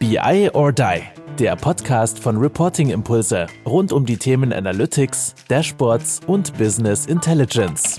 BI or Die, der Podcast von Reporting Impulse rund um die Themen Analytics, Dashboards und Business Intelligence.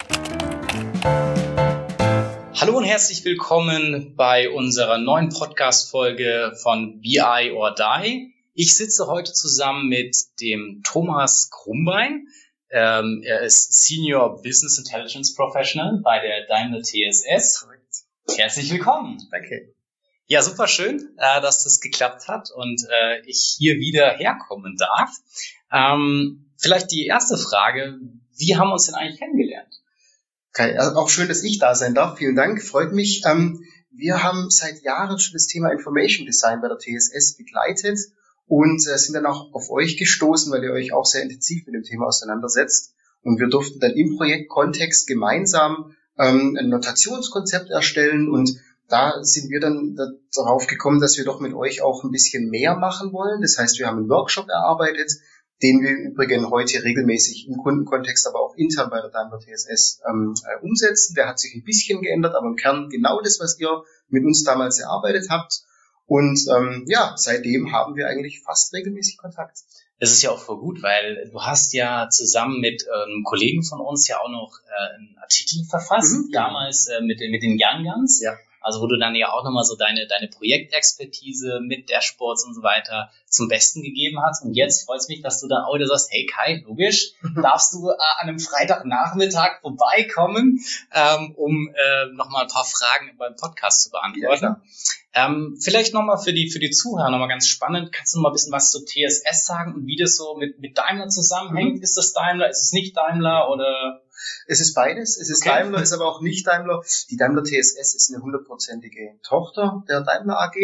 Hallo und herzlich willkommen bei unserer neuen Podcast-Folge von BI or Die. Ich sitze heute zusammen mit dem Thomas Krumbein. Er ist Senior Business Intelligence Professional bei der Daimler TSS. Herzlich willkommen. Danke. Ja, super schön, dass das geklappt hat und ich hier wieder herkommen darf. Vielleicht die erste Frage, wie haben wir uns denn eigentlich kennengelernt? Okay, also auch schön, dass ich da sein darf. Vielen Dank, freut mich. Wir haben seit Jahren schon das Thema Information Design bei der TSS begleitet und sind dann auch auf euch gestoßen, weil ihr euch auch sehr intensiv mit dem Thema auseinandersetzt. Und wir durften dann im Projektkontext gemeinsam ein Notationskonzept erstellen und da sind wir dann darauf gekommen, dass wir doch mit euch auch ein bisschen mehr machen wollen. Das heißt, wir haben einen Workshop erarbeitet, den wir übrigens heute regelmäßig im Kundenkontext, aber auch intern bei der Daimler TSS umsetzen. Der hat sich ein bisschen geändert, aber im Kern genau das, was ihr mit uns damals erarbeitet habt. Und seitdem haben wir eigentlich fast regelmäßig Kontakt. Das ist ja auch voll gut, weil du hast ja zusammen mit einem Kollegen von uns ja auch noch einen Artikel verfasst, damals mit den Young Guns. Ja. Also wo du dann ja auch nochmal so deine Projektexpertise mit Dashboards und so weiter zum Besten gegeben hast. Und jetzt freut es mich, dass du dann auch wieder sagst, hey Kai, logisch, darfst du an einem Freitagnachmittag vorbeikommen, um nochmal ein paar Fragen beim Podcast zu beantworten. Ja, vielleicht nochmal für die Zuhörer nochmal ganz spannend, kannst du noch mal ein bisschen was zur TSS sagen und wie das so mit Daimler zusammenhängt? Ist das Daimler, ist es nicht Daimler oder... Es ist beides. Es ist okay. Daimler, ist aber auch nicht Daimler. Die Daimler TSS ist eine 100%ige Tochter der Daimler AG.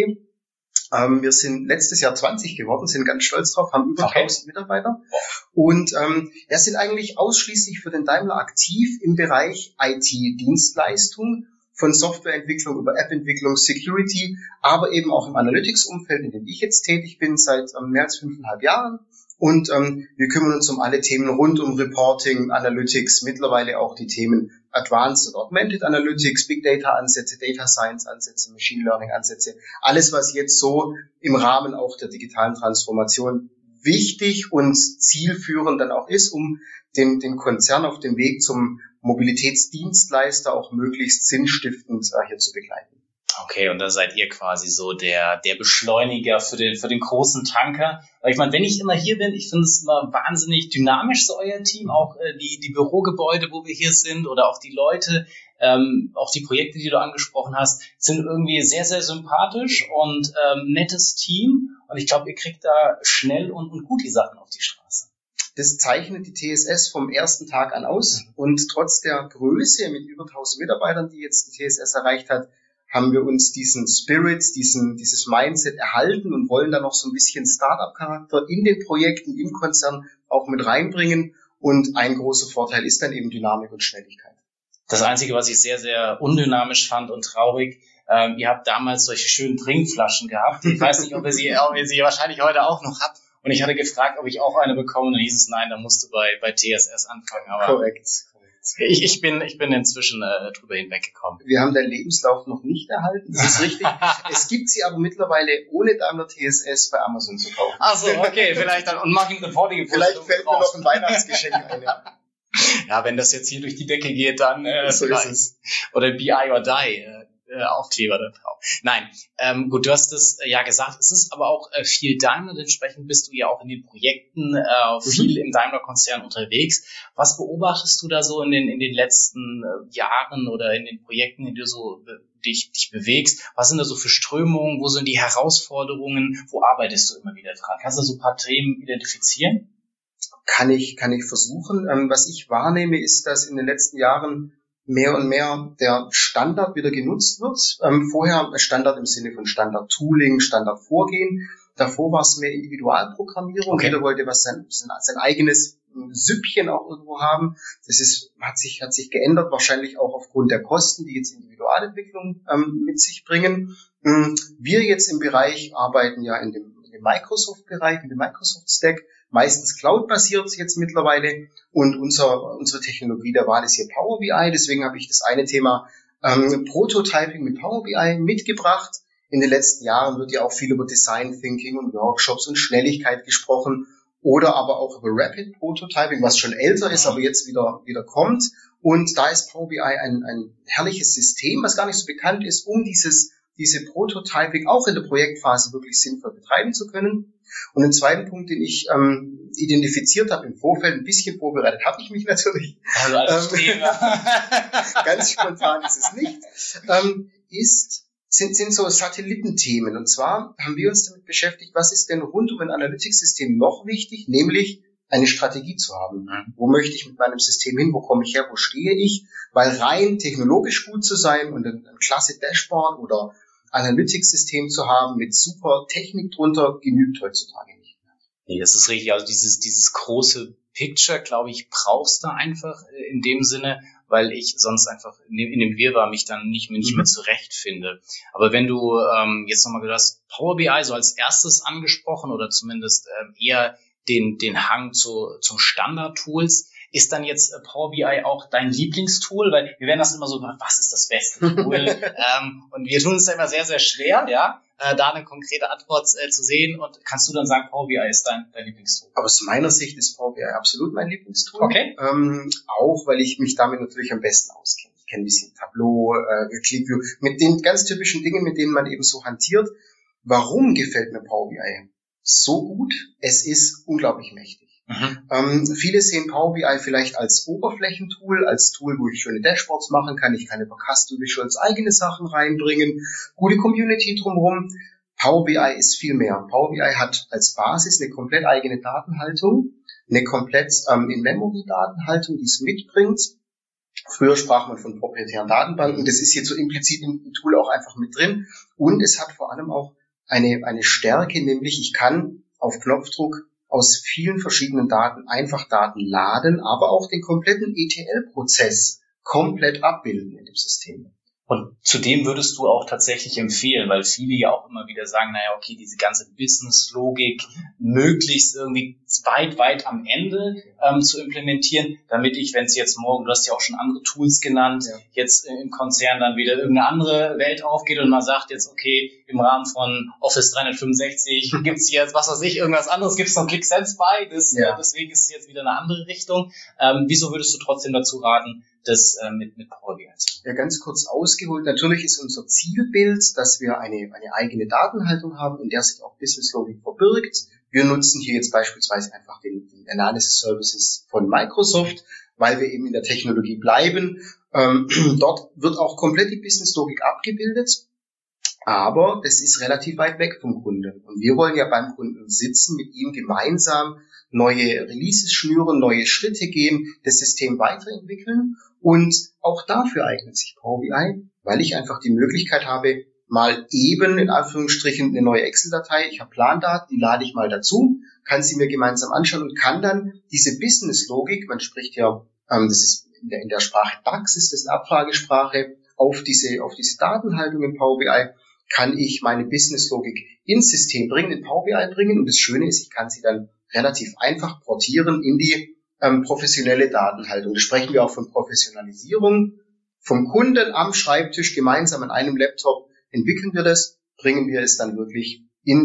Wir sind letztes Jahr 20 geworden, sind ganz stolz drauf, haben über 1000 Mitarbeiter und sind eigentlich ausschließlich für den Daimler aktiv im Bereich IT-Dienstleistung, von Softwareentwicklung über App-Entwicklung, Security, aber eben auch im Analytics-Umfeld, in dem ich jetzt tätig bin, seit mehr als 5,5 Jahren. Und wir kümmern uns um alle Themen rund um Reporting, Analytics, mittlerweile auch die Themen Advanced und Augmented Analytics, Big Data Ansätze, Data Science Ansätze, Machine Learning Ansätze. Alles, was jetzt so im Rahmen auch der digitalen Transformation wichtig und zielführend dann auch ist, um den Konzern auf dem Weg zum Mobilitätsdienstleister auch möglichst sinnstiftend hier zu begleiten. Okay, und da seid ihr quasi so der Beschleuniger für den großen Tanker. Weil ich meine, wenn ich immer hier bin, ich finde es immer wahnsinnig dynamisch, so euer Team, auch die Bürogebäude, wo wir hier sind oder auch die Leute, auch die Projekte, die du angesprochen hast, sind irgendwie sehr, sehr sympathisch und nettes Team. Und ich glaube, ihr kriegt da schnell und gut die Sachen auf die Straße. Das zeichnet die TSS vom ersten Tag an aus. Und trotz der Größe mit über 1000 Mitarbeitern, die jetzt die TSS erreicht hat, haben wir uns diesen Spirit, dieses Mindset erhalten und wollen da noch so ein bisschen Start-up-Charakter in den Projekten, im Konzern auch mit reinbringen. Und ein großer Vorteil ist dann eben Dynamik und Schnelligkeit. Das Einzige, was ich sehr, sehr undynamisch fand und traurig, ihr habt damals solche schönen Trinkflaschen gehabt. Ich weiß nicht, ob ihr sie wahrscheinlich heute auch noch habt. Und ich hatte gefragt, ob ich auch eine bekomme. Und dann hieß es, nein, da musst du bei TSS anfangen. Aber korrekt. Ich bin inzwischen drüber hinweggekommen. Wir haben deinen Lebenslauf noch nicht erhalten, das ist richtig. Es gibt sie aber mittlerweile ohne Daimler TSS bei Amazon zu kaufen. Ach so, okay, vielleicht dann und mach ich eine Reporting. Vielleicht fällt mir noch ein Weihnachtsgeschenk ein. Ja, wenn das jetzt hier durch die Decke geht, dann so ist es. Oder BI or Die. Aufkleber da drauf. Nein, gut, du hast es ja gesagt, es ist aber auch viel Daimler, entsprechend bist du ja auch in den Projekten viel im Daimler-Konzern unterwegs. Was beobachtest du da so in den letzten Jahren oder in den Projekten, in denen du so dich bewegst? Was sind da so für Strömungen? Wo sind die Herausforderungen? Wo arbeitest du immer wieder dran? Kannst du so ein paar Themen identifizieren? Kann ich versuchen. Was ich wahrnehme, ist, dass in den letzten Jahren mehr und mehr der Standard wieder genutzt wird. Vorher Standard im Sinne von Standard-Tooling, Standard-Vorgehen. Davor war es mehr Individualprogrammierung. Okay. Jeder wollte sein eigenes Süppchen auch irgendwo haben. Hat sich geändert, wahrscheinlich auch aufgrund der Kosten, die jetzt Individualentwicklung mit sich bringen. Wir jetzt im Bereich arbeiten ja in dem Microsoft-Bereich, in dem Microsoft-Stack, meistens Cloud-basiert jetzt mittlerweile und unsere Technologie der Wahl ist hier Power BI, deswegen habe ich das eine Thema Prototyping mit Power BI mitgebracht. in den letzten Jahren wird ja auch viel über Design Thinking und Workshops und Schnelligkeit gesprochen oder aber auch über Rapid Prototyping, was schon älter ist, aber jetzt wieder kommt. Und da ist Power BI ein herrliches System, was gar nicht so bekannt ist, um diese Prototyping auch in der Projektphase wirklich sinnvoll betreiben zu können. Und den zweiten Punkt, den ich identifiziert habe im Vorfeld, ein bisschen vorbereitet habe ich mich natürlich. Also ganz spontan ist es nicht. Sind so Satellitenthemen. Und zwar haben wir uns damit beschäftigt, was ist denn rund um ein Analytics-System noch wichtig, nämlich eine Strategie zu haben. Wo möchte ich mit meinem System hin? Wo komme ich her? Wo stehe ich? Weil rein technologisch gut zu sein und ein klasse Dashboard oder Analytics-System zu haben mit super Technik drunter, genügt heutzutage nicht mehr. Nee, das ist richtig. Also dieses große Picture, glaube ich, brauchst du einfach in dem Sinne, weil ich sonst einfach in dem Wirrwarr mich dann nicht mehr zurechtfinde. Aber wenn du jetzt nochmal gesagt hast, Power BI so als erstes angesprochen oder zumindest eher den Hang zum Standard-Tools, ist dann jetzt Power BI auch dein Lieblingstool? Weil wir werden das immer so, was ist das beste Tool? Und wir tun es ja immer sehr, sehr schwer, ja, da eine konkrete Antwort zu sehen. Und kannst du dann sagen, Power BI ist dein Lieblingstool? Aus meiner Sicht ist Power BI absolut mein Lieblingstool. Okay. Auch, weil ich mich damit natürlich am besten auskenne. Ich kenne ein bisschen Tableau, ClickView, mit den ganz typischen Dingen, mit denen man eben so hantiert. Warum gefällt mir Power BI so gut? Es ist unglaublich mächtig. Viele sehen Power BI vielleicht als Oberflächentool, als Tool, wo ich schöne Dashboards machen kann. Ich kann über Custom Visuals eigene Sachen reinbringen, gute Community drumherum. Power BI ist viel mehr. Power BI hat als Basis eine komplett eigene Datenhaltung, eine komplett In-Memory-Datenhaltung, die es mitbringt. Früher sprach man von proprietären Datenbanken. Das ist jetzt so implizit im Tool auch einfach mit drin. Und es hat vor allem auch eine Stärke, nämlich ich kann auf Knopfdruck aus vielen verschiedenen Daten einfach Daten laden, aber auch den kompletten ETL-Prozess komplett abbilden in dem System. Und zudem würdest du auch tatsächlich empfehlen, weil viele ja auch immer wieder sagen, naja, okay, diese ganze Business-Logik möglichst irgendwie weit am Ende zu implementieren, damit ich, wenn es jetzt morgen, du hast ja auch schon andere Tools genannt, jetzt im Konzern dann wieder irgendeine andere Welt aufgeht und man sagt jetzt, okay, im Rahmen von Office 365 gibt's jetzt, was weiß ich, irgendwas anderes, gibt's noch ClickSense bei, deswegen ist es jetzt wieder eine andere Richtung. Wieso würdest du trotzdem dazu raten, das mit Power BI? Ja, ganz kurz ausgeholt. Natürlich ist unser Zielbild, dass wir eine eigene Datenhaltung haben, in der sich auch Business Logik verbirgt. Wir nutzen hier jetzt beispielsweise einfach den Analysis Services von Microsoft, weil wir eben in der Technologie bleiben. Dort wird auch komplett die Business Logik abgebildet, aber das ist relativ weit weg vom Kunden. Und wir wollen ja beim Kunden sitzen, mit ihm gemeinsam neue Releases schnüren, neue Schritte gehen, das System weiterentwickeln. Und auch dafür eignet sich Power BI, weil ich einfach die Möglichkeit habe, mal eben in Anführungsstrichen eine neue Excel-Datei, ich habe Plandaten, die lade ich mal dazu, kann sie mir gemeinsam anschauen und kann dann diese Business-Logik, man spricht ja, das ist in der Sprache DAX, ist das eine Abfragesprache, auf diese Datenhaltung in Power BI, kann ich meine Business-Logik ins System bringen, in Power BI bringen. Und das Schöne ist, ich kann sie dann relativ einfach portieren in die professionelle Datenhaltung. Da sprechen wir auch von Professionalisierung. Vom Kunden am Schreibtisch gemeinsam an einem Laptop entwickeln wir das, bringen wir es dann wirklich in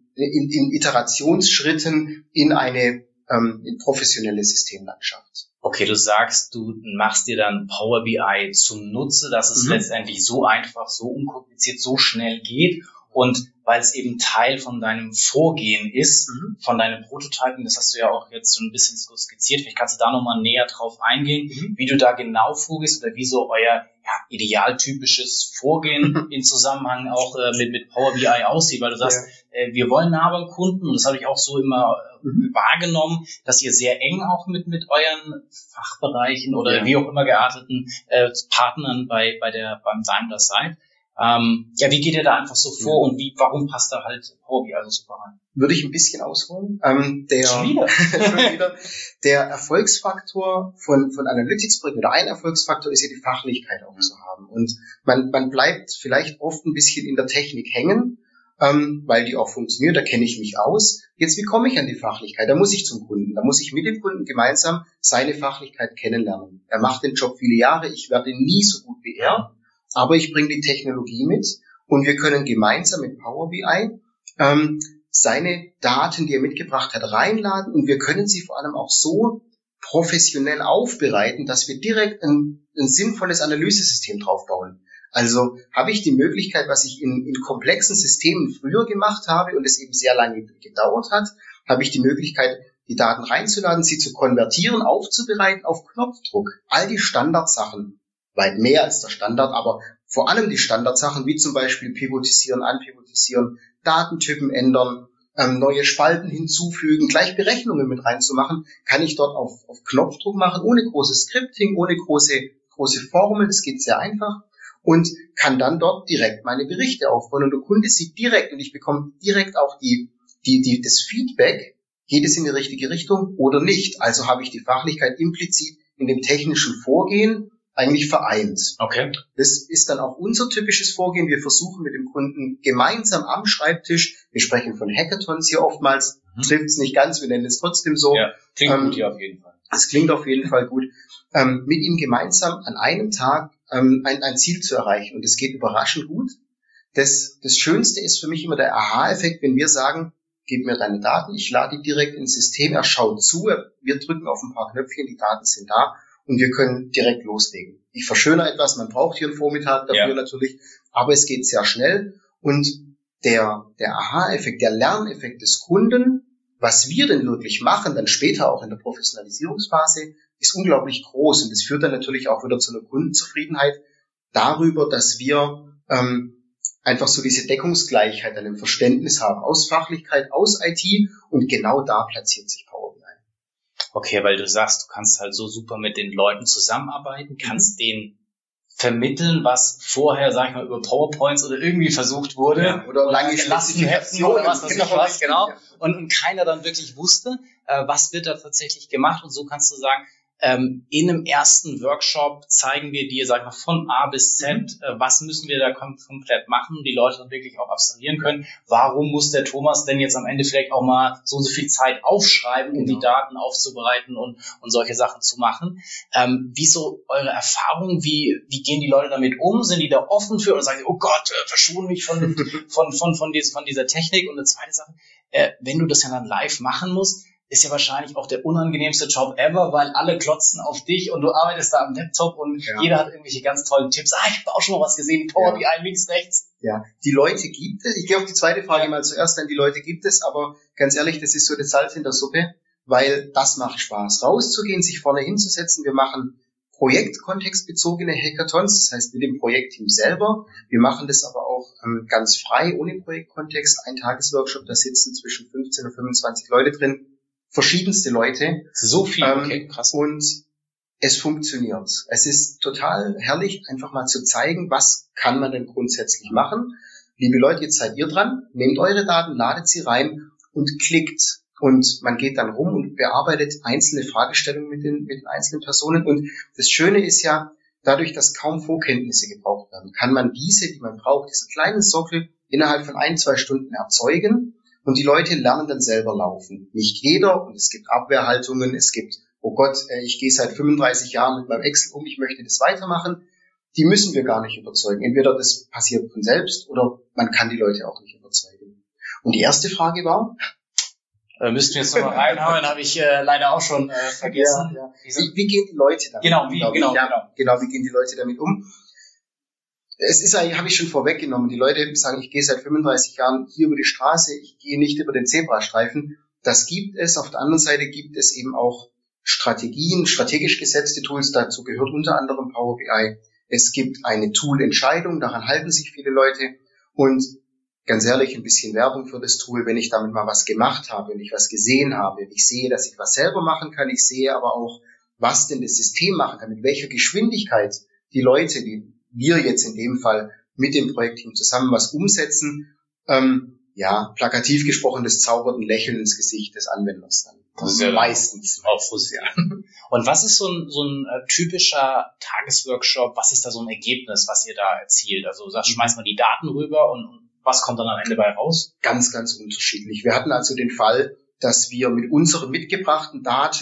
Iterationsschritten in eine professionelle Systemlandschaft. Okay, du sagst, du machst dir dann Power BI zum Nutze, dass es letztendlich so einfach, so unkompliziert, so schnell geht. Und weil es eben Teil von deinem Vorgehen ist, von deinem Prototypen, das hast du ja auch jetzt so ein bisschen skizziert, vielleicht kannst du da nochmal näher drauf eingehen, wie du da genau vorgehst oder wie so euer idealtypisches Vorgehen im Zusammenhang auch mit Power BI aussieht, weil du sagst, wir wollen nah beim Kunden, und das habe ich auch so immer wahrgenommen, dass ihr sehr eng auch mit euren Fachbereichen oder wie auch immer gearteten Partnern beim Daimler seid. Wie geht ihr da einfach so vor und warum passt da halt Power BI also super rein? Würde ich ein bisschen ausholen. Der Erfolgsfaktor von Analytics-Projekten oder ein Erfolgsfaktor ist ja die Fachlichkeit auch zu haben. Und man bleibt vielleicht oft ein bisschen in der Technik hängen, weil die auch funktioniert, da kenne ich mich aus. Jetzt, wie komme ich an die Fachlichkeit? Da muss ich zum Kunden, da muss ich mit dem Kunden gemeinsam seine Fachlichkeit kennenlernen. Er macht den Job viele Jahre, ich werde nie so gut wie er. Aber ich bringe die Technologie mit und wir können gemeinsam mit Power BI seine Daten, die er mitgebracht hat, reinladen und wir können sie vor allem auch so professionell aufbereiten, dass wir direkt ein sinnvolles Analysesystem draufbauen. Also habe ich die Möglichkeit, was ich in komplexen Systemen früher gemacht habe und es eben sehr lange gedauert hat, habe ich die Möglichkeit, die Daten reinzuladen, sie zu konvertieren, aufzubereiten auf Knopfdruck. All die Standardsachen, weit mehr als der Standard, aber vor allem die Standardsachen, wie zum Beispiel pivotisieren, anpivotisieren, Datentypen ändern, neue Spalten hinzufügen, gleich Berechnungen mit reinzumachen, kann ich dort auf Knopfdruck machen, ohne großes Scripting, ohne große Formeln, das geht sehr einfach und kann dann dort direkt meine Berichte aufbauen und der Kunde sieht direkt und ich bekomme direkt auch das Feedback, geht es in die richtige Richtung oder nicht. Also habe ich die Fachlichkeit implizit in dem technischen Vorgehen eigentlich vereint. Okay. Das ist dann auch unser typisches Vorgehen. Wir versuchen mit dem Kunden gemeinsam am Schreibtisch, wir sprechen von Hackathons hier oftmals, trifft es nicht ganz, wir nennen es trotzdem so. Ja, klingt gut hier auf jeden Fall. Es klingt auf jeden Fall gut. Mit ihm gemeinsam an einem Tag ein Ziel zu erreichen. Und es geht überraschend gut. Das Schönste ist für mich immer der Aha-Effekt, wenn wir sagen, gib mir deine Daten, ich lade die direkt ins System, er schaut zu, wir drücken auf ein paar Knöpfchen, die Daten sind da und wir können direkt loslegen. Ich verschönere etwas, man braucht hier einen Vormittag dafür natürlich, aber es geht sehr schnell und der Aha-Effekt, der Lerneffekt des Kunden, was wir denn wirklich machen, dann später auch in der Professionalisierungsphase, ist unglaublich groß und das führt dann natürlich auch wieder zu einer Kundenzufriedenheit darüber, dass wir einfach so diese Deckungsgleichheit an dem Verständnis haben, aus Fachlichkeit, aus IT und genau da platziert sich Power BI. Okay, weil du sagst, du kannst halt so super mit den Leuten zusammenarbeiten, kannst denen vermitteln, was vorher, sag ich mal, über PowerPoints oder irgendwie versucht wurde. Ja, oder lange gelassen hätten oder was weiß ich was, genau. Ja. Und keiner dann wirklich wusste, was wird da tatsächlich gemacht. Und so kannst du sagen, in einem ersten Workshop zeigen wir dir, sag ich mal, von A bis Z, was müssen wir da komplett machen, die Leute dann wirklich auch abstrahieren können. Warum muss der Thomas denn jetzt am Ende vielleicht auch mal so viel Zeit aufschreiben, um die Daten aufzubereiten und solche Sachen zu machen? Wieso eure Erfahrung? Wie gehen die Leute damit um? Sind die da offen für oder sagen sie, oh Gott, verschone mich von dieser Technik? Und eine zweite Sache, wenn du das ja dann live machen musst, ist ja wahrscheinlich auch der unangenehmste Job ever, weil alle klotzen auf dich und du arbeitest da am Laptop und jeder hat irgendwelche ganz tollen Tipps. Ich habe auch schon mal was gesehen, Power BI links, rechts. Ja, die Leute gibt es. Ich gehe auf die zweite Frage mal zuerst ein. Die Leute gibt es, aber ganz ehrlich, das ist so das Salz in der Suppe, weil das macht Spaß. Rauszugehen, sich vorne hinzusetzen. Wir machen projektkontextbezogene Hackathons, das heißt mit dem Projektteam selber. Wir machen das aber auch ganz frei, ohne Projektkontext. Ein Tagesworkshop, da sitzen zwischen 15 und 25 Leute drin. Verschiedenste Leute. So viel, okay, krass. Und es funktioniert. Es ist total herrlich, einfach mal zu zeigen, was kann man denn grundsätzlich machen. Liebe Leute, jetzt seid ihr dran, nehmt eure Daten, ladet sie rein und klickt. Und man geht dann rum und bearbeitet einzelne Fragestellungen mit den einzelnen Personen. Und das Schöne ist ja, dadurch, dass kaum Vorkenntnisse gebraucht werden, kann man diese, die man braucht, diesen kleinen Sockel innerhalb von 1-2 Stunden erzeugen. Und die Leute lernen dann selber laufen. Nicht jeder, und es gibt Abwehrhaltungen, es gibt, oh Gott, ich gehe seit 35 Jahren mit meinem Excel um, ich möchte das weitermachen. Die müssen wir gar nicht überzeugen. Entweder das passiert von selbst oder man kann die Leute auch nicht überzeugen. Und die erste Frage war? Müssten wir jetzt nochmal reinhauen, habe ich leider auch schon vergessen. Ja. Wie gehen die Leute damit um? Genau, wie gehen die Leute damit um? Es ist eigentlich, habe ich schon vorweggenommen, die Leute sagen, ich gehe seit 35 Jahren hier über die Straße, ich gehe nicht über den Zebrastreifen. Das gibt es. Auf der anderen Seite gibt es eben auch Strategien, strategisch gesetzte Tools, dazu gehört unter anderem Power BI. Es gibt eine Tool-Entscheidung, daran halten sich viele Leute. Und ganz ehrlich, ein bisschen Werbung für das Tool, wenn ich damit mal was gemacht habe, wenn ich was gesehen habe, wenn ich sehe, dass ich was selber machen kann, ich sehe aber auch, was denn das System machen kann, mit welcher Geschwindigkeit die Leute, die wir jetzt in dem Fall mit dem Projektteam zusammen was umsetzen, plakativ gesprochen, das zaubert ein Lächeln ins Gesicht des Anwenders dann. Das ist ja meistens. Und was ist so ein typischer Tagesworkshop? Was ist da so ein Ergebnis, was ihr da erzielt? Also schmeißt man die Daten rüber und was kommt dann am Ende bei raus? Ganz, ganz unterschiedlich. Wir hatten also den Fall, dass wir mit unseren mitgebrachten Daten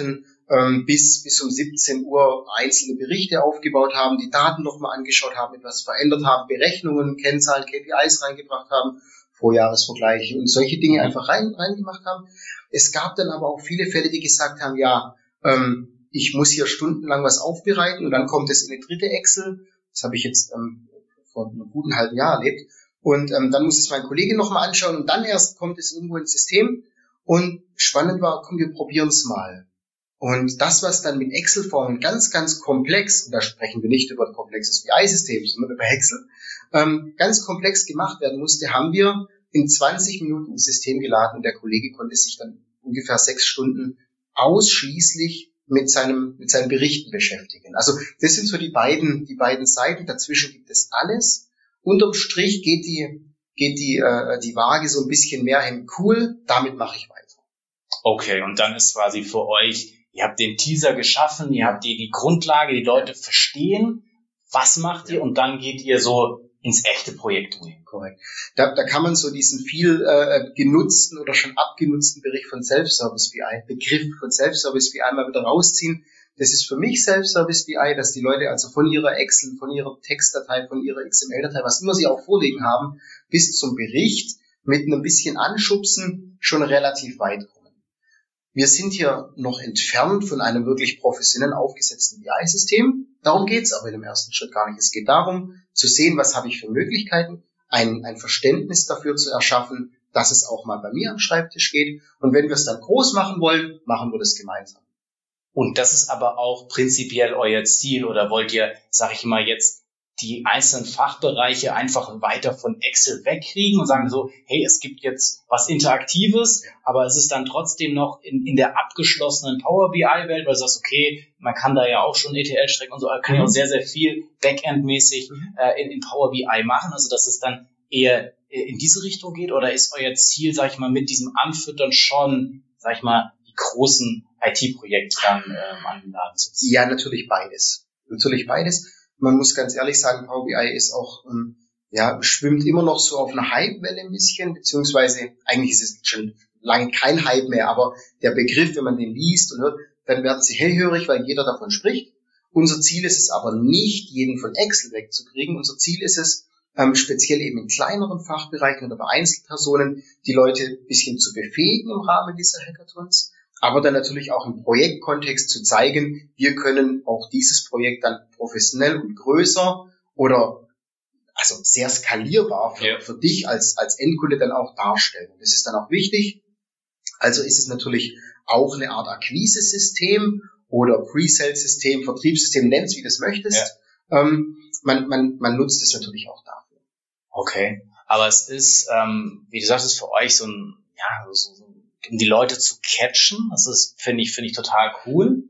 bis um 17 Uhr einzelne Berichte aufgebaut haben, die Daten nochmal angeschaut haben, etwas verändert haben, Berechnungen, Kennzahlen, KPIs reingebracht haben, Vorjahresvergleiche und solche Dinge einfach reingemacht haben. Es gab dann aber auch viele Fälle, die gesagt haben, ja, ich muss hier stundenlang was aufbereiten und dann kommt es in eine dritte Excel. Das habe ich jetzt vor einem guten halben Jahr erlebt. Und dann muss es mein Kollege nochmal anschauen und dann erst kommt es irgendwo ins System. Und spannend war, komm, wir probieren es mal. Und das, was dann mit Excel-Formeln ganz, ganz komplex, und da sprechen wir nicht über ein komplexes BI-System, sondern über Excel, ganz komplex gemacht werden musste, haben wir in 20 Minuten ins System geladen und der Kollege konnte sich dann ungefähr 6 Stunden ausschließlich mit seinen Berichten beschäftigen. Also das sind so die beiden Seiten. Dazwischen gibt es alles. Unterm Strich geht die Waage so ein bisschen mehr hin. Cool, damit mache ich weiter. Okay, und dann ist quasi für euch, ihr habt den Teaser geschaffen, ihr habt die Grundlage, die Leute verstehen, was macht ihr, und dann geht ihr so ins echte Projekt durch. Korrekt. Da kann man so diesen viel genutzten oder schon abgenutzten Begriff von Self-Service BI mal wieder rausziehen. Das ist für mich Self-Service BI, dass die Leute also von ihrer Excel, von ihrer Textdatei, von ihrer XML-Datei, was immer sie auch vorliegen haben, bis zum Bericht mit einem bisschen Anschubsen schon relativ weit kommen. Wir sind hier noch entfernt von einem wirklich professionell aufgesetzten BI-System. Darum geht's aber in dem ersten Schritt gar nicht. Es geht darum, zu sehen, was habe ich für Möglichkeiten, ein Verständnis dafür zu erschaffen, dass es auch mal bei mir am Schreibtisch geht. Und wenn wir es dann groß machen wollen, machen wir das gemeinsam. Und das ist aber auch prinzipiell euer Ziel, oder wollt ihr, sag ich mal, jetzt die einzelnen Fachbereiche einfach weiter von Excel wegkriegen und sagen so, hey, es gibt jetzt was Interaktives, aber es ist dann trotzdem noch in der abgeschlossenen Power BI-Welt, weil du sagst, okay, man kann da ja auch schon ETL-Strecken und so, man kann ja auch sehr, sehr viel Backend-mäßig in Power BI machen, also dass es dann eher in diese Richtung geht, oder ist euer Ziel, sag ich mal, mit diesem Anfüttern schon, sag ich mal, die großen IT-Projekte dann an den Laden zu ziehen? Ja, natürlich beides. Man muss ganz ehrlich sagen, Power BI ist auch, schwimmt immer noch so auf einer Hype-Welle ein bisschen, beziehungsweise eigentlich ist es schon lange kein Hype mehr, aber der Begriff, wenn man den liest und hört, dann werden sie hellhörig, weil jeder davon spricht. Unser Ziel ist es aber nicht, jeden von Excel wegzukriegen. Unser Ziel ist es, speziell eben in kleineren Fachbereichen oder bei Einzelpersonen, die Leute ein bisschen zu befähigen im Rahmen dieser Hackathons, aber dann natürlich auch im Projektkontext zu zeigen, wir können auch dieses Projekt dann professionell und größer oder also sehr skalierbar für dich als Endkunde dann auch darstellen. Das ist dann auch wichtig. Also ist es natürlich auch eine Art Akquise-System oder Pre-Sale-System, Vertriebssystem, nenn's wie du es möchtest. Ja. Man nutzt es natürlich auch dafür. Okay, aber es ist, wie du sagst, es ist für euch so ein, um die Leute zu catchen. Das ist, finde ich total cool.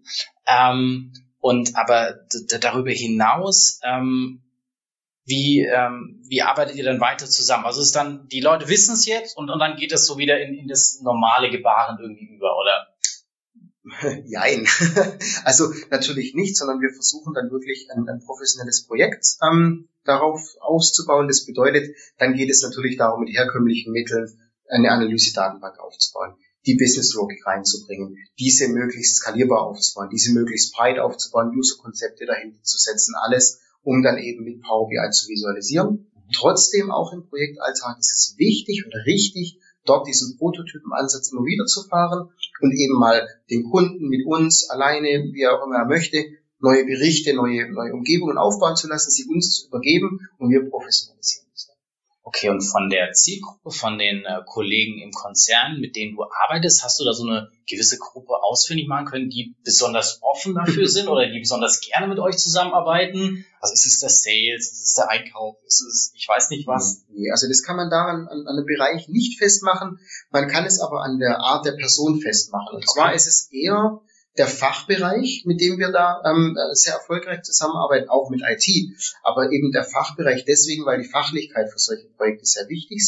Aber darüber hinaus, wie arbeitet ihr dann weiter zusammen? Also ist dann, die Leute wissen es jetzt und dann geht es so wieder in das normale Gebaren irgendwie über, oder? Jein. Also natürlich nicht, sondern wir versuchen dann wirklich ein professionelles Projekt darauf auszubauen. Das bedeutet, dann geht es natürlich darum, mit herkömmlichen Mitteln eine Analyse-Datenbank aufzubauen, die Business-Logik reinzubringen, diese möglichst skalierbar aufzubauen, diese möglichst breit aufzubauen, User-Konzepte dahinter zu setzen, alles, um dann eben mit Power BI zu visualisieren. Trotzdem auch im Projektalltag ist es wichtig oder richtig, dort diesen Prototypenansatz immer wieder zu fahren und eben mal den Kunden mit uns alleine, wie er auch immer er möchte, neue Berichte, neue Umgebungen aufbauen zu lassen, sie uns zu übergeben und wir professionalisieren das. Okay, und von der Zielgruppe, von den Kollegen im Konzern, mit denen du arbeitest, hast du da so eine gewisse Gruppe ausfindig machen können, die besonders offen dafür sind oder die besonders gerne mit euch zusammenarbeiten? Also ist es der Sales, ist es der Einkauf, ist es, ich weiß nicht was? Nee, also das kann man daran an einem Bereich nicht festmachen, man kann es aber an der Art der Person festmachen. Und zwar ist es eher der Fachbereich, mit dem wir da sehr erfolgreich zusammenarbeiten, auch mit IT, aber eben der Fachbereich deswegen, weil die Fachlichkeit für solche Projekte sehr wichtig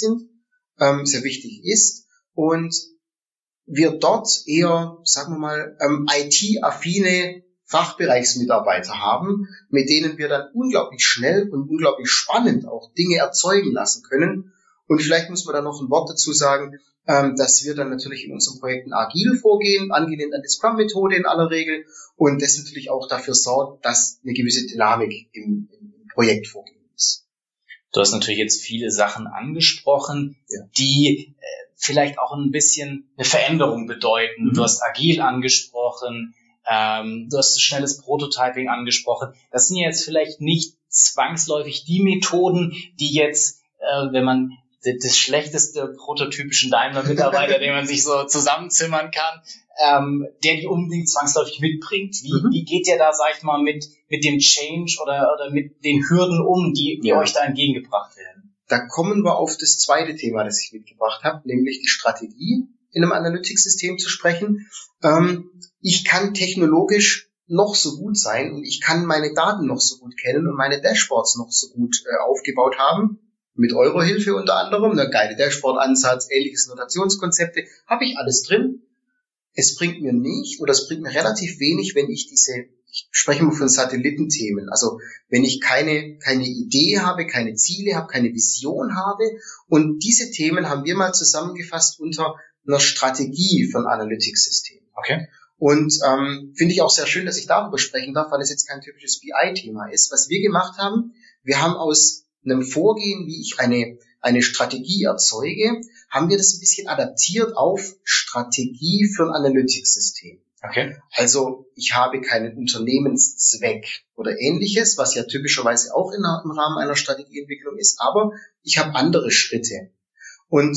ist und wir dort eher, sagen wir mal, IT-affine Fachbereichsmitarbeiter haben, mit denen wir dann unglaublich schnell und unglaublich spannend auch Dinge erzeugen lassen können Und vielleicht muss man da noch ein Wort dazu sagen, dass wir dann natürlich in unseren Projekten agil vorgehen, angelehnt an die Scrum-Methode in aller Regel, und das natürlich auch dafür sorgt, dass eine gewisse Dynamik im Projekt vorgegeben ist. Du hast natürlich jetzt viele Sachen angesprochen, die vielleicht auch ein bisschen eine Veränderung bedeuten. Du hast agil angesprochen, du hast schnelles Prototyping angesprochen. Das sind jetzt vielleicht nicht zwangsläufig die Methoden, die jetzt, wenn man das schlechteste prototypischen Daimler-Mitarbeiter, den man sich so zusammenzimmern kann, der die unbedingt zwangsläufig mitbringt. Wie geht der da, sag ich mal, mit dem Change oder mit den Hürden um, die euch da entgegengebracht werden? Da kommen wir auf das zweite Thema, das ich mitgebracht habe, nämlich die Strategie in einem Analytics-System zu sprechen. Ich kann technologisch noch so gut sein und ich kann meine Daten noch so gut kennen und meine Dashboards noch so gut aufgebaut haben. Mit eurer Hilfe unter anderem, eine geile Dashboard-Ansatz, ähnliches Notationskonzepte, habe ich alles drin. Es bringt mir nicht, oder es bringt mir relativ wenig, wenn ich spreche mal von Satellitenthemen, also wenn ich keine Idee habe, keine Ziele habe, keine Vision habe, und diese Themen haben wir mal zusammengefasst unter einer Strategie von Analytics-Systemen. Okay. Und finde ich auch sehr schön, dass ich darüber sprechen darf, weil es jetzt kein typisches BI-Thema ist. Was wir gemacht haben, wir haben aus einem Vorgehen, wie ich eine Strategie erzeuge, haben wir das ein bisschen adaptiert auf Strategie für ein Analytics-System. Okay. Also ich habe keinen Unternehmenszweck oder ähnliches, was ja typischerweise auch im Rahmen einer Strategieentwicklung ist, aber ich habe andere Schritte. Und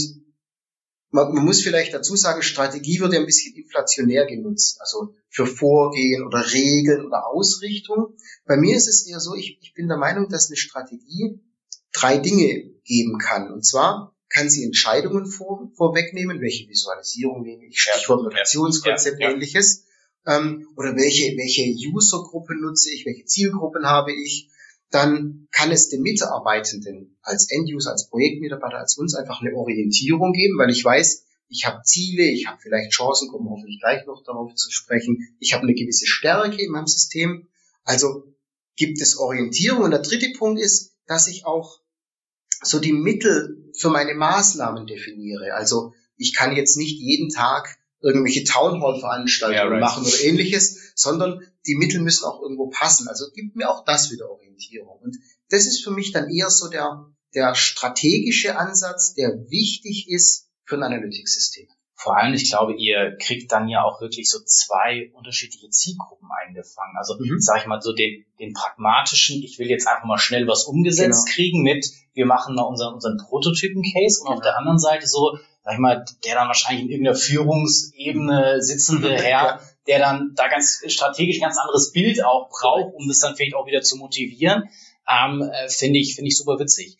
man muss vielleicht dazu sagen, Strategie wird ja ein bisschen inflationär genutzt, also für Vorgehen oder Regeln oder Ausrichtung. Bei mir ist es eher so, ich bin der Meinung, dass eine Strategie 3 Dinge geben kann. Und zwar kann sie Entscheidungen vorwegnehmen, welche Visualisierung nehme ich, Stichwort Notationskonzept, ähnliches, oder welche Usergruppe nutze ich, welche Zielgruppen habe ich. Dann kann es den Mitarbeitenden als End-User, als Projektmitarbeiter, als uns einfach eine Orientierung geben, weil ich weiß, ich habe Ziele, ich habe vielleicht Chancen, kommen wir hoffentlich gleich noch darauf zu sprechen, ich habe eine gewisse Stärke in meinem System, also gibt es Orientierung. Und der dritte Punkt ist, dass ich auch so die Mittel für meine Maßnahmen definiere. Also ich kann jetzt nicht jeden Tag irgendwelche Townhall-Veranstaltungen machen oder ähnliches, sondern die Mittel müssen auch irgendwo passen. Also gibt mir auch das wieder Orientierung. Und das ist für mich dann eher so der strategische Ansatz, der wichtig ist für ein Analytics-System. Vor allem, ich glaube, ihr kriegt dann ja auch wirklich so 2 unterschiedliche Zielgruppen eingefangen. Also, sag ich mal, so den pragmatischen, ich will jetzt einfach mal schnell was umgesetzt kriegen mit, wir machen mal unseren Prototypen-Case, und auf der anderen Seite so, sag ich mal, der dann wahrscheinlich in irgendeiner Führungsebene sitzende Herr, der dann da ganz strategisch ganz anderes Bild auch braucht, um das dann vielleicht auch wieder zu motivieren, finde ich super witzig.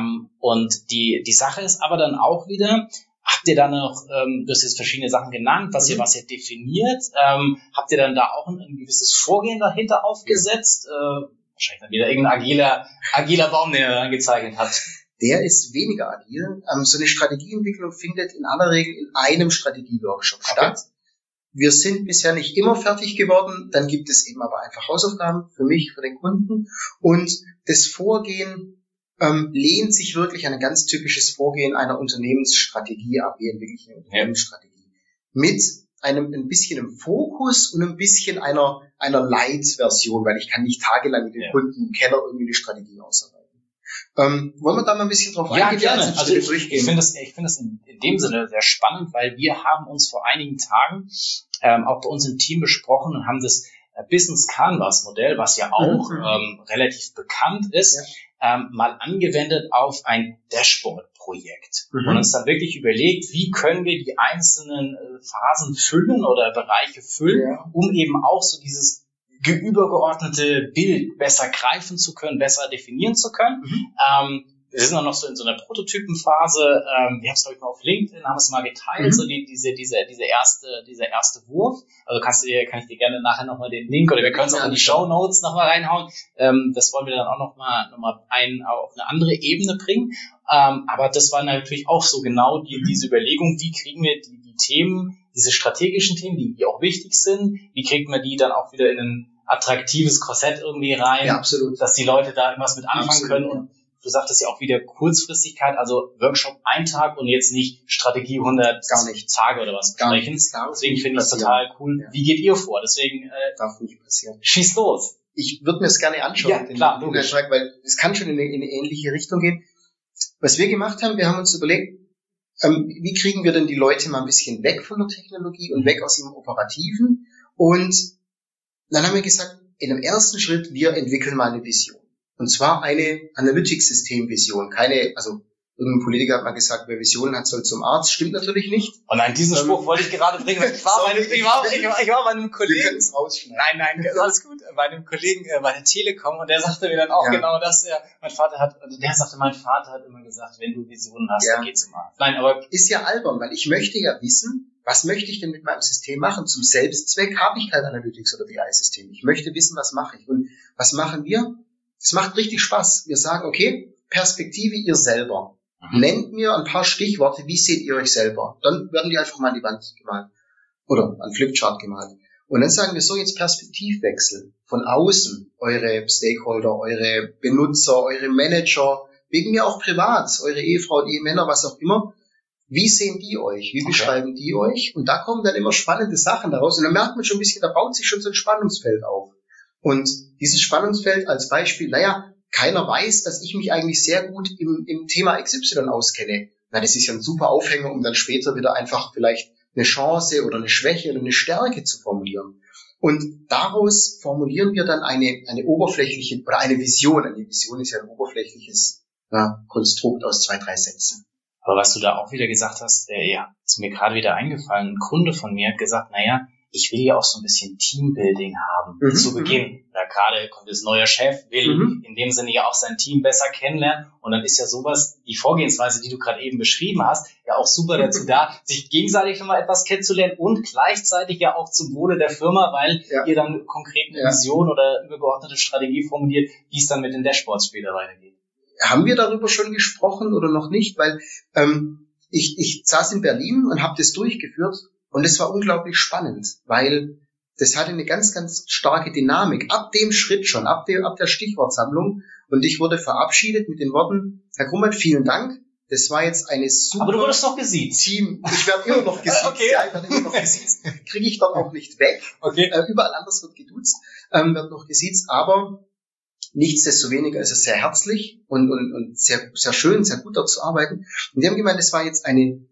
Und die Sache ist aber dann auch wieder, habt ihr dann noch, du hast jetzt verschiedene Sachen genannt, was ihr definiert, habt ihr dann da auch ein gewisses Vorgehen dahinter aufgesetzt? Wahrscheinlich dann wieder irgendein agiler Baum, den ihr dann gezeichnet habt. Der ist weniger agil. So eine Strategieentwicklung findet in aller Regel in einem Strategieworkshop statt. Wir sind bisher nicht immer fertig geworden, dann gibt es eben aber einfach Hausaufgaben für mich, für den Kunden, und das Vorgehen lehnt sich wirklich an ein ganz typisches Vorgehen einer Unternehmensstrategie ab, wie entwickle ich eine Unternehmensstrategie. Mit ein bisschen im Fokus und ein bisschen einer Light-Version, weil ich kann nicht tagelang mit dem Kunden im Keller irgendwie eine Strategie ausarbeiten. Wollen wir da mal ein bisschen drauf eingehen? Ja, gerne. Also ich finde das in dem Sinne sehr spannend, weil wir haben uns vor einigen Tagen auch bei uns im Team besprochen und haben das Business Canvas Modell, was ja auch relativ bekannt ist, mal angewendet auf ein Dashboard-Projekt und uns dann wirklich überlegt, wie können wir die einzelnen Phasen füllen oder Bereiche füllen, um eben auch so dieses übergeordnete Bild besser greifen zu können, besser definieren zu können. Wir sind noch so in so einer Prototypenphase. Wir haben es, glaube ich, mal auf LinkedIn, haben es mal geteilt, so dieser erste Wurf. Also kann ich dir gerne nachher nochmal den Link, oder wir können es auch in die Shownotes nochmal reinhauen. Das wollen wir dann auch nochmal auf eine andere Ebene bringen. Aber das war natürlich auch so genau diese Überlegung, wie kriegen wir die Themen, diese strategischen Themen, die auch wichtig sind, wie kriegen wir die dann auch wieder in ein attraktives Korsett irgendwie rein, dass die Leute da irgendwas mit anfangen können. Und du sagtest ja auch wieder Kurzfristigkeit, also Workshop 1 Tag und jetzt nicht Strategie 100 gar nicht Tage oder was besprechen. Deswegen finde ich es total cool. Ja. Wie geht ihr vor? Deswegen darf nicht passieren. Schieß los. Ich würde mir es gerne anschauen, ja, klar, logisch. Weil es kann schon in eine ähnliche Richtung gehen. Was wir gemacht haben, wir haben uns überlegt, wie kriegen wir denn die Leute mal ein bisschen weg von der Technologie und weg aus dem Operativen? Und dann haben wir gesagt, in dem ersten Schritt, wir entwickeln mal eine Vision. Und zwar eine Analytics-System-Vision. Also irgendein Politiker hat mal gesagt, wer Visionen hat, soll zum Arzt. Stimmt natürlich nicht. Oh nein, diesen Spruch wollte ich gerade bringen. Ich war bei einem Kollegen. Wir können es rausschneiden. Nein, alles gut. Bei einem Kollegen bei der Telekom und der sagte mir dann auch genau das. Ja, mein Vater hat immer gesagt, wenn du Visionen hast, dann geh zum Arzt. Nein, aber ist ja albern, weil ich möchte ja wissen, was möchte ich denn mit meinem System machen? Zum Selbstzweck habe ich kein Analytics oder BI-System. Ich möchte wissen, was mache ich. Und was machen wir? Es macht richtig Spaß. Wir sagen, okay, Perspektive ihr selber. Nennt mir ein paar Stichworte, wie seht ihr euch selber? Dann werden die einfach mal an die Wand gemalt. Oder an Flipchart gemalt. Und dann sagen wir so, jetzt Perspektivwechsel. Von außen, eure Stakeholder, eure Benutzer, eure Manager, wegen mir auch privat, eure Ehefrau, Ehemänner, was auch immer. Wie sehen die euch? Wie beschreiben die euch? Und da kommen dann immer spannende Sachen daraus. Und dann merkt man schon ein bisschen, da baut sich schon so ein Spannungsfeld auf. Und dieses Spannungsfeld als Beispiel, keiner weiß, dass ich mich eigentlich sehr gut im Thema XY auskenne. Das ist ja ein super Aufhänger, um dann später wieder einfach vielleicht eine Chance oder eine Schwäche oder eine Stärke zu formulieren. Und daraus formulieren wir dann eine oberflächliche, oder eine Vision. Eine Vision ist ja ein oberflächliches Konstrukt aus 2, 3 Sätzen. Aber was du da auch wieder gesagt hast, ist mir gerade wieder eingefallen. Ein Kunde von mir hat gesagt, ich will ja auch so ein bisschen Teambuilding haben zu Beginn. Da gerade kommt das neue Chef, will in dem Sinne ja auch sein Team besser kennenlernen. Und dann ist ja sowas, die Vorgehensweise, die du gerade eben beschrieben hast, ja auch super dazu da, sich gegenseitig schon mal etwas kennenzulernen und gleichzeitig ja auch zum Wohle der Firma, weil ihr dann konkret eine Vision oder übergeordnete Strategie formuliert, wie es dann mit den Dashboards später weitergeht. Haben wir darüber schon gesprochen oder noch nicht? Weil ich saß in Berlin und habe das durchgeführt. Und es war unglaublich spannend, weil das hatte eine ganz, ganz starke Dynamik. Ab dem Schritt schon, ab der Stichwortsammlung. Und ich wurde verabschiedet mit den Worten, Herr Grummert, vielen Dank. Das war jetzt eine super... Aber du wurdest doch gesiezt. Team. Ich werde immer noch gesiezt. Okay. Ja, ich werde immer noch gesiezt. Kriege ich dort auch nicht weg. Okay. Überall anders wird geduzt, wird noch gesiezt. Aber nichtsdestoweniger ist es sehr herzlich und sehr, sehr schön, sehr gut dort zu arbeiten. Und die haben gemeint, das war jetzt eine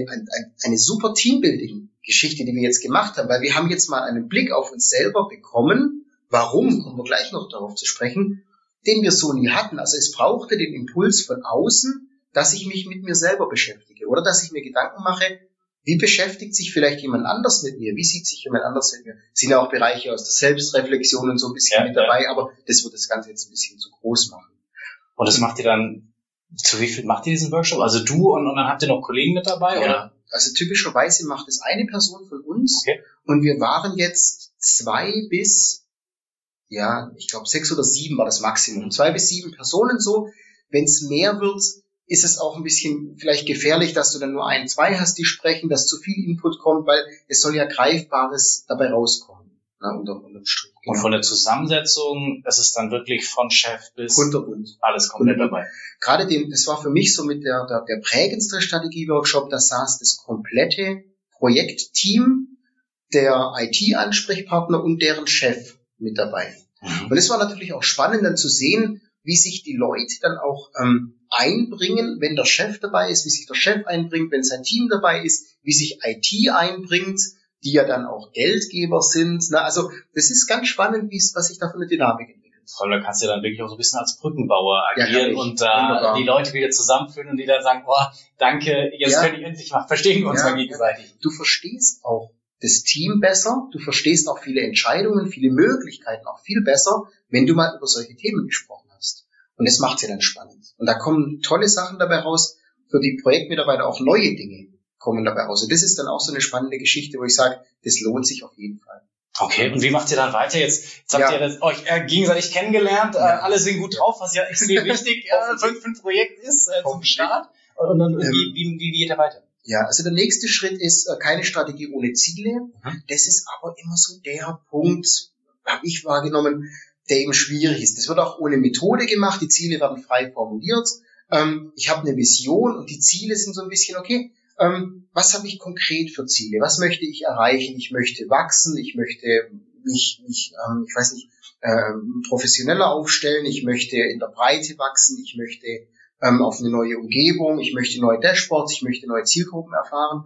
super Teambuilding-Geschichte, die wir jetzt gemacht haben, weil wir haben jetzt mal einen Blick auf uns selber bekommen, warum, kommen wir gleich noch darauf zu sprechen, den wir so nie hatten. Also es brauchte den Impuls von außen, dass ich mich mit mir selber beschäftige oder dass ich mir Gedanken mache, wie beschäftigt sich vielleicht jemand anders mit mir, wie sieht sich jemand anders mit mir. Es sind ja auch Bereiche aus der Selbstreflexion und so ein bisschen mit dabei, aber das wird das Ganze jetzt ein bisschen zu groß machen. Und das macht ihr dann, zu wie viel macht ihr diesen Workshop? Also du und dann habt ihr noch Kollegen mit dabei, oder? Also typischerweise macht es eine Person von uns und wir waren jetzt 2 bis, ich glaube 6 oder 7 war das Maximum. 2 bis 7 Personen so. Wenn es mehr wird, ist es auch ein bisschen vielleicht gefährlich, dass du dann nur 1, 2 hast, die sprechen, dass zu viel Input kommt, weil es soll ja Greifbares dabei rauskommen. Unterm Strich. Und von der Zusammensetzung, das ist dann wirklich von Chef bis kunterbunt. Alles komplett dabei. Gerade das war für mich so mit der prägendste Strategie-Workshop, da saß das komplette Projektteam, der IT-Ansprechpartner und deren Chef mit dabei. Und es war natürlich auch spannend dann zu sehen, wie sich die Leute dann auch einbringen, wenn der Chef dabei ist, wie sich der Chef einbringt, wenn sein Team dabei ist, wie sich IT einbringt, die ja dann auch Geldgeber sind. Also das ist ganz spannend, was sich da für eine Dynamik entwickelt. Voll, da kannst du dann wirklich auch so ein bisschen als Brückenbauer agieren und die Leute wieder zusammenführen und die dann sagen, danke, jetzt kann ich endlich mal, verstehen wir uns mal gegenseitig. Du verstehst auch das Team besser, du verstehst auch viele Entscheidungen, viele Möglichkeiten auch viel besser, wenn du mal über solche Themen gesprochen hast. Und das macht sie dann spannend. Und da kommen tolle Sachen dabei raus, für die Projektmitarbeiter auch neue Dinge kommen dabei raus. Und das ist dann auch so eine spannende Geschichte, wo ich sage, das lohnt sich auf jeden Fall. Okay, und wie macht ihr dann weiter? Jetzt habt ihr euch gegenseitig kennengelernt, alle sind gut drauf, was ja extrem wichtig für ein Projekt ist zum Start. Und dann wie geht ihr weiter? Ja, also der nächste Schritt ist keine Strategie ohne Ziele. Das ist aber immer so der Punkt, habe ich wahrgenommen, der eben schwierig ist. Das wird auch ohne Methode gemacht, die Ziele werden frei formuliert. Ich habe eine Vision und die Ziele sind so ein bisschen, okay, was habe ich konkret für Ziele? Was möchte ich erreichen? Ich möchte wachsen, ich möchte mich professioneller aufstellen, ich möchte in der Breite wachsen, ich möchte auf eine neue Umgebung, ich möchte neue Dashboards, ich möchte neue Zielgruppen erfahren,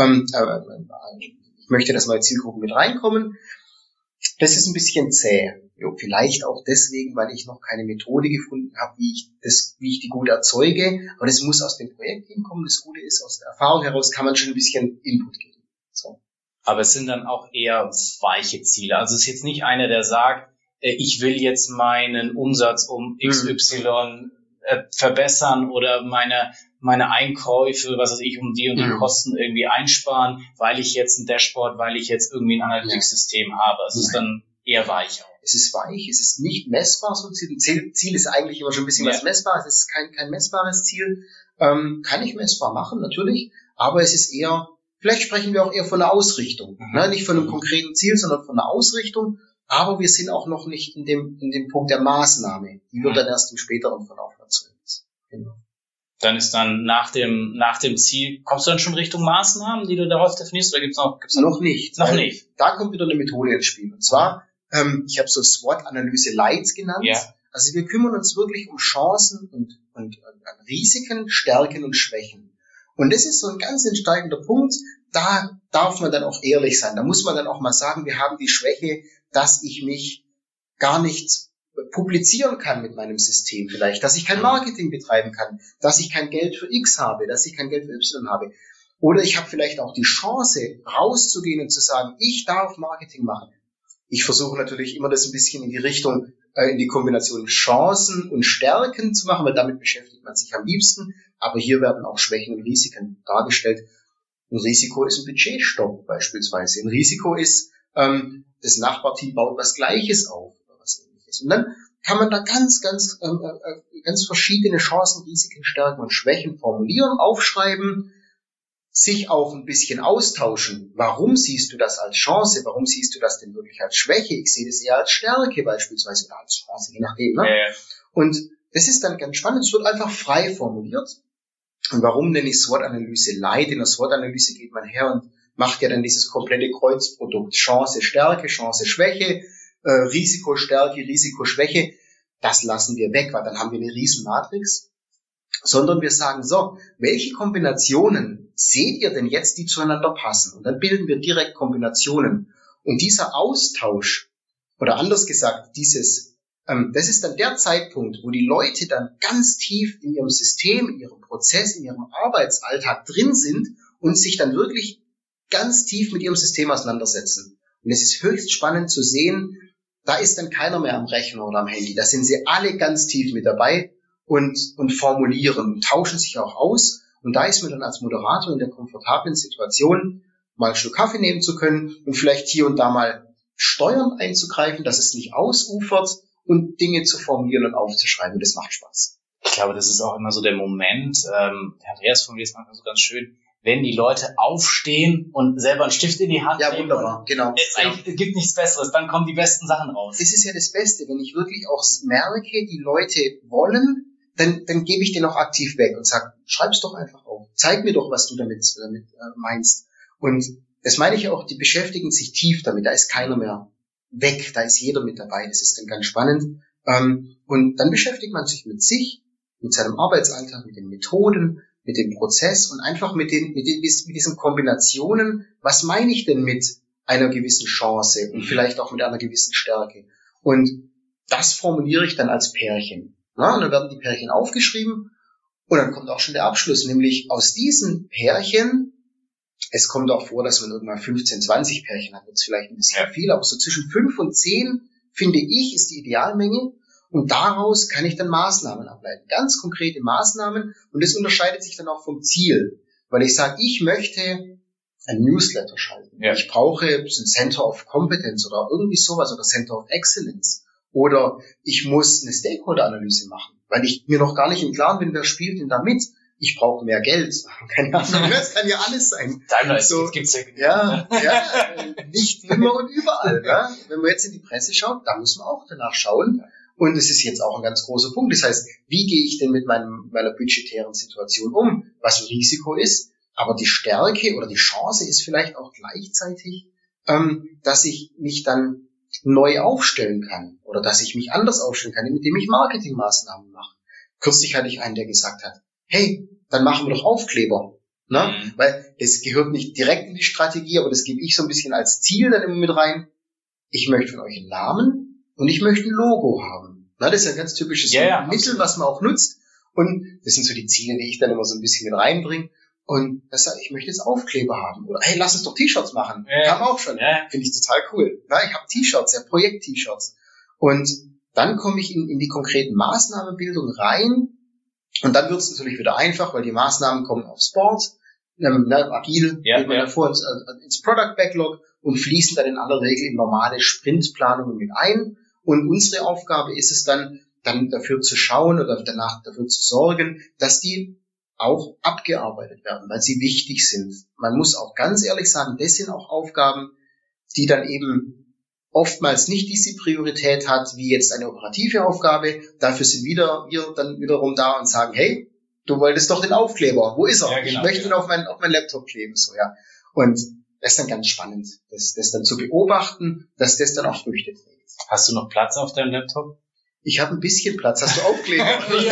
ich möchte, dass neue Zielgruppen mit reinkommen. Das ist ein bisschen zäh. Vielleicht auch deswegen, weil ich noch keine Methode gefunden habe, wie ich die gut erzeuge. Aber das muss aus dem Projekt hinkommen. Das Gute ist, aus der Erfahrung heraus kann man schon ein bisschen Input geben. So. Aber es sind dann auch eher weiche Ziele. Also es ist jetzt nicht einer, der sagt, ich will jetzt meinen Umsatz um XY verbessern oder meine Einkäufe, was weiß ich, um die und die Kosten irgendwie einsparen, weil ich jetzt ein Dashboard, weil ich jetzt irgendwie ein Analytics-System habe. Also es ist dann eher weich auch. Es ist weich, es ist nicht messbar. So ein Ziel ist eigentlich immer schon ein bisschen was Messbares. Es ist kein messbares Ziel. Kann ich messbar machen, natürlich. Aber es ist eher, vielleicht sprechen wir auch eher von einer Ausrichtung. Ne? Nicht von einem konkreten Ziel, sondern von einer Ausrichtung. Aber wir sind auch noch nicht in dem Punkt der Maßnahme. Die wird dann erst im späteren Verlauf erzeugt. Genau. Dann ist dann nach dem Ziel, kommst du dann schon Richtung Maßnahmen, die du daraus definierst, oder gibt's noch nicht? Noch nicht. Da kommt wieder eine Methode ins Spiel. Und zwar, ich habe so SWOT-Analyse Light genannt. Ja. Also wir kümmern uns wirklich um Chancen und Risiken, Stärken und Schwächen. Und das ist so ein ganz entscheidender Punkt. Da darf man dann auch ehrlich sein. Da muss man dann auch mal sagen, wir haben die Schwäche, dass ich mich gar nicht publizieren kann mit meinem System vielleicht, dass ich kein Marketing betreiben kann, dass ich kein Geld für X habe, dass ich kein Geld für Y habe. Oder ich habe vielleicht auch die Chance, rauszugehen und zu sagen, ich darf Marketing machen. Ich versuche natürlich immer das ein bisschen in die Richtung, in die Kombination Chancen und Stärken zu machen, weil damit beschäftigt man sich am liebsten. Aber hier werden auch Schwächen und Risiken dargestellt. Ein Risiko ist ein Budgetstopp beispielsweise. Ein Risiko ist, das Nachbarteam baut was Gleiches auf oder was Ähnliches. Und dann kann man da ganz verschiedene Chancen, Risiken, Stärken und Schwächen formulieren, aufschreiben, sich auch ein bisschen austauschen. Warum siehst du das als Chance? Warum siehst du das denn wirklich als Schwäche? Ich sehe das eher als Stärke beispielsweise oder als Chance, je nachdem. Ne? Ja. Und das ist dann ganz spannend. Es wird einfach frei formuliert. Und warum nenne ich SWOT-Analyse Light? In der SWOT-Analyse geht man her und macht ja dann dieses komplette Kreuzprodukt. Chance, Stärke, Chance, Schwäche, Risiko, Stärke, Risiko, Schwäche. Das lassen wir weg, weil dann haben wir eine riesen Matrix. Sondern wir sagen, so, welche Kombinationen seht ihr denn jetzt, die zueinander passen? Und dann bilden wir direkt Kombinationen. Und dieser Austausch, oder anders gesagt, das ist dann der Zeitpunkt, wo die Leute dann ganz tief in ihrem System, in ihrem Prozess, in ihrem Arbeitsalltag drin sind und sich dann wirklich ganz tief mit ihrem System auseinandersetzen. Und es ist höchst spannend zu sehen, da ist dann keiner mehr am Rechner oder am Handy. Da sind sie alle ganz tief mit dabei und formulieren und tauschen sich auch aus. Und da ist man dann als Moderator in der komfortablen Situation, mal einen Schluck Kaffee nehmen zu können und vielleicht hier und da mal steuernd einzugreifen, dass es nicht ausufert und Dinge zu formulieren und aufzuschreiben. Das macht Spaß. Ich glaube, das ist auch immer so der Moment, Andreas formuliert es manchmal so ganz schön, wenn die Leute aufstehen und selber einen Stift in die Hand nehmen. Ja, wunderbar, genau. Es gibt nichts Besseres, dann kommen die besten Sachen raus. Das ist ja das Beste, wenn ich wirklich auch merke, die Leute wollen, dann gebe ich den auch aktiv weg und sage, schreib's doch einfach auf. Zeig mir doch, was du damit meinst. Und das meine ich auch, die beschäftigen sich tief damit. Da ist keiner mehr weg, da ist jeder mit dabei. Das ist dann ganz spannend. Und dann beschäftigt man sich mit sich, mit seinem Arbeitsalltag, mit den Methoden, mit dem Prozess und einfach mit diesen Kombinationen. Was meine ich denn mit einer gewissen Chance und vielleicht auch mit einer gewissen Stärke? Und das formuliere ich dann als Pärchen. Ja, und dann werden die Pärchen aufgeschrieben und dann kommt auch schon der Abschluss, nämlich aus diesen Pärchen, es kommt auch vor, dass man irgendwann 15, 20 Pärchen hat, jetzt vielleicht ein bisschen viel, aber so zwischen 5 und 10, finde ich, ist die Idealmenge. Und daraus kann ich dann Maßnahmen ableiten, ganz konkrete Maßnahmen. Und das unterscheidet sich dann auch vom Ziel, weil ich sage, ich möchte ein Newsletter schalten. Ja. Ich brauche ein Center of Competence oder irgendwie sowas oder Center of Excellence. Oder ich muss eine Stakeholder-Analyse machen, weil ich mir noch gar nicht im Klaren bin, wer spielt denn da mit. ich brauche mehr Geld. Keine Ahnung, das kann ja alles sein. Daimler ist, so, gibt's ja. Nicht immer und überall. Ja? Wenn man jetzt in die Presse schaut, da muss man auch danach schauen. Und es ist jetzt auch ein ganz großer Punkt. Das heißt, wie gehe ich denn mit meiner budgetären Situation um? Was ein Risiko ist, aber die Stärke oder die Chance ist vielleicht auch gleichzeitig, dass ich mich dann neu aufstellen kann oder dass ich mich anders aufstellen kann, indem ich Marketingmaßnahmen mache. Kürzlich hatte ich einen, der gesagt hat, hey, dann machen wir doch Aufkleber. Ne? Weil das gehört nicht direkt in die Strategie, aber das gebe ich so ein bisschen als Ziel dann immer mit rein. Ich möchte von euch einen Namen und ich möchte ein Logo haben. Na, das ist ein ganz typisches Mittel, was man auch nutzt. Und das sind so die Ziele, die ich dann immer so ein bisschen mit reinbringe. Und das sagt, ich möchte jetzt Aufkleber haben. Oder hey, lass uns doch T-Shirts machen. Haben wir auch schon. Finde ich total cool. Na, ich habe T-Shirts, Projekt-T-Shirts. Und dann komme ich in die konkreten Maßnahmenbildung rein. Und dann wird es natürlich wieder einfach, weil die Maßnahmen kommen aufs Board. Agil geht man davor ins Product Backlog und fließen dann in aller Regel in normale Sprintplanungen mit ein. Und unsere Aufgabe ist es dann dafür zu schauen oder danach dafür zu sorgen, dass die auch abgearbeitet werden, weil sie wichtig sind. Man muss auch ganz ehrlich sagen, das sind auch Aufgaben, die dann eben oftmals nicht diese Priorität hat, wie jetzt eine operative Aufgabe. Dafür sind wir dann wiederum da und sagen, hey, du wolltest doch den Aufkleber. Wo ist er? Genau, ich möchte ihn auf mein Laptop kleben. So, ja. Und das ist dann ganz spannend, das dann zu beobachten, dass das dann auch Früchte trägt. Hast du noch Platz auf deinem Laptop? Ich habe ein bisschen Platz. Hast du Aufkleber?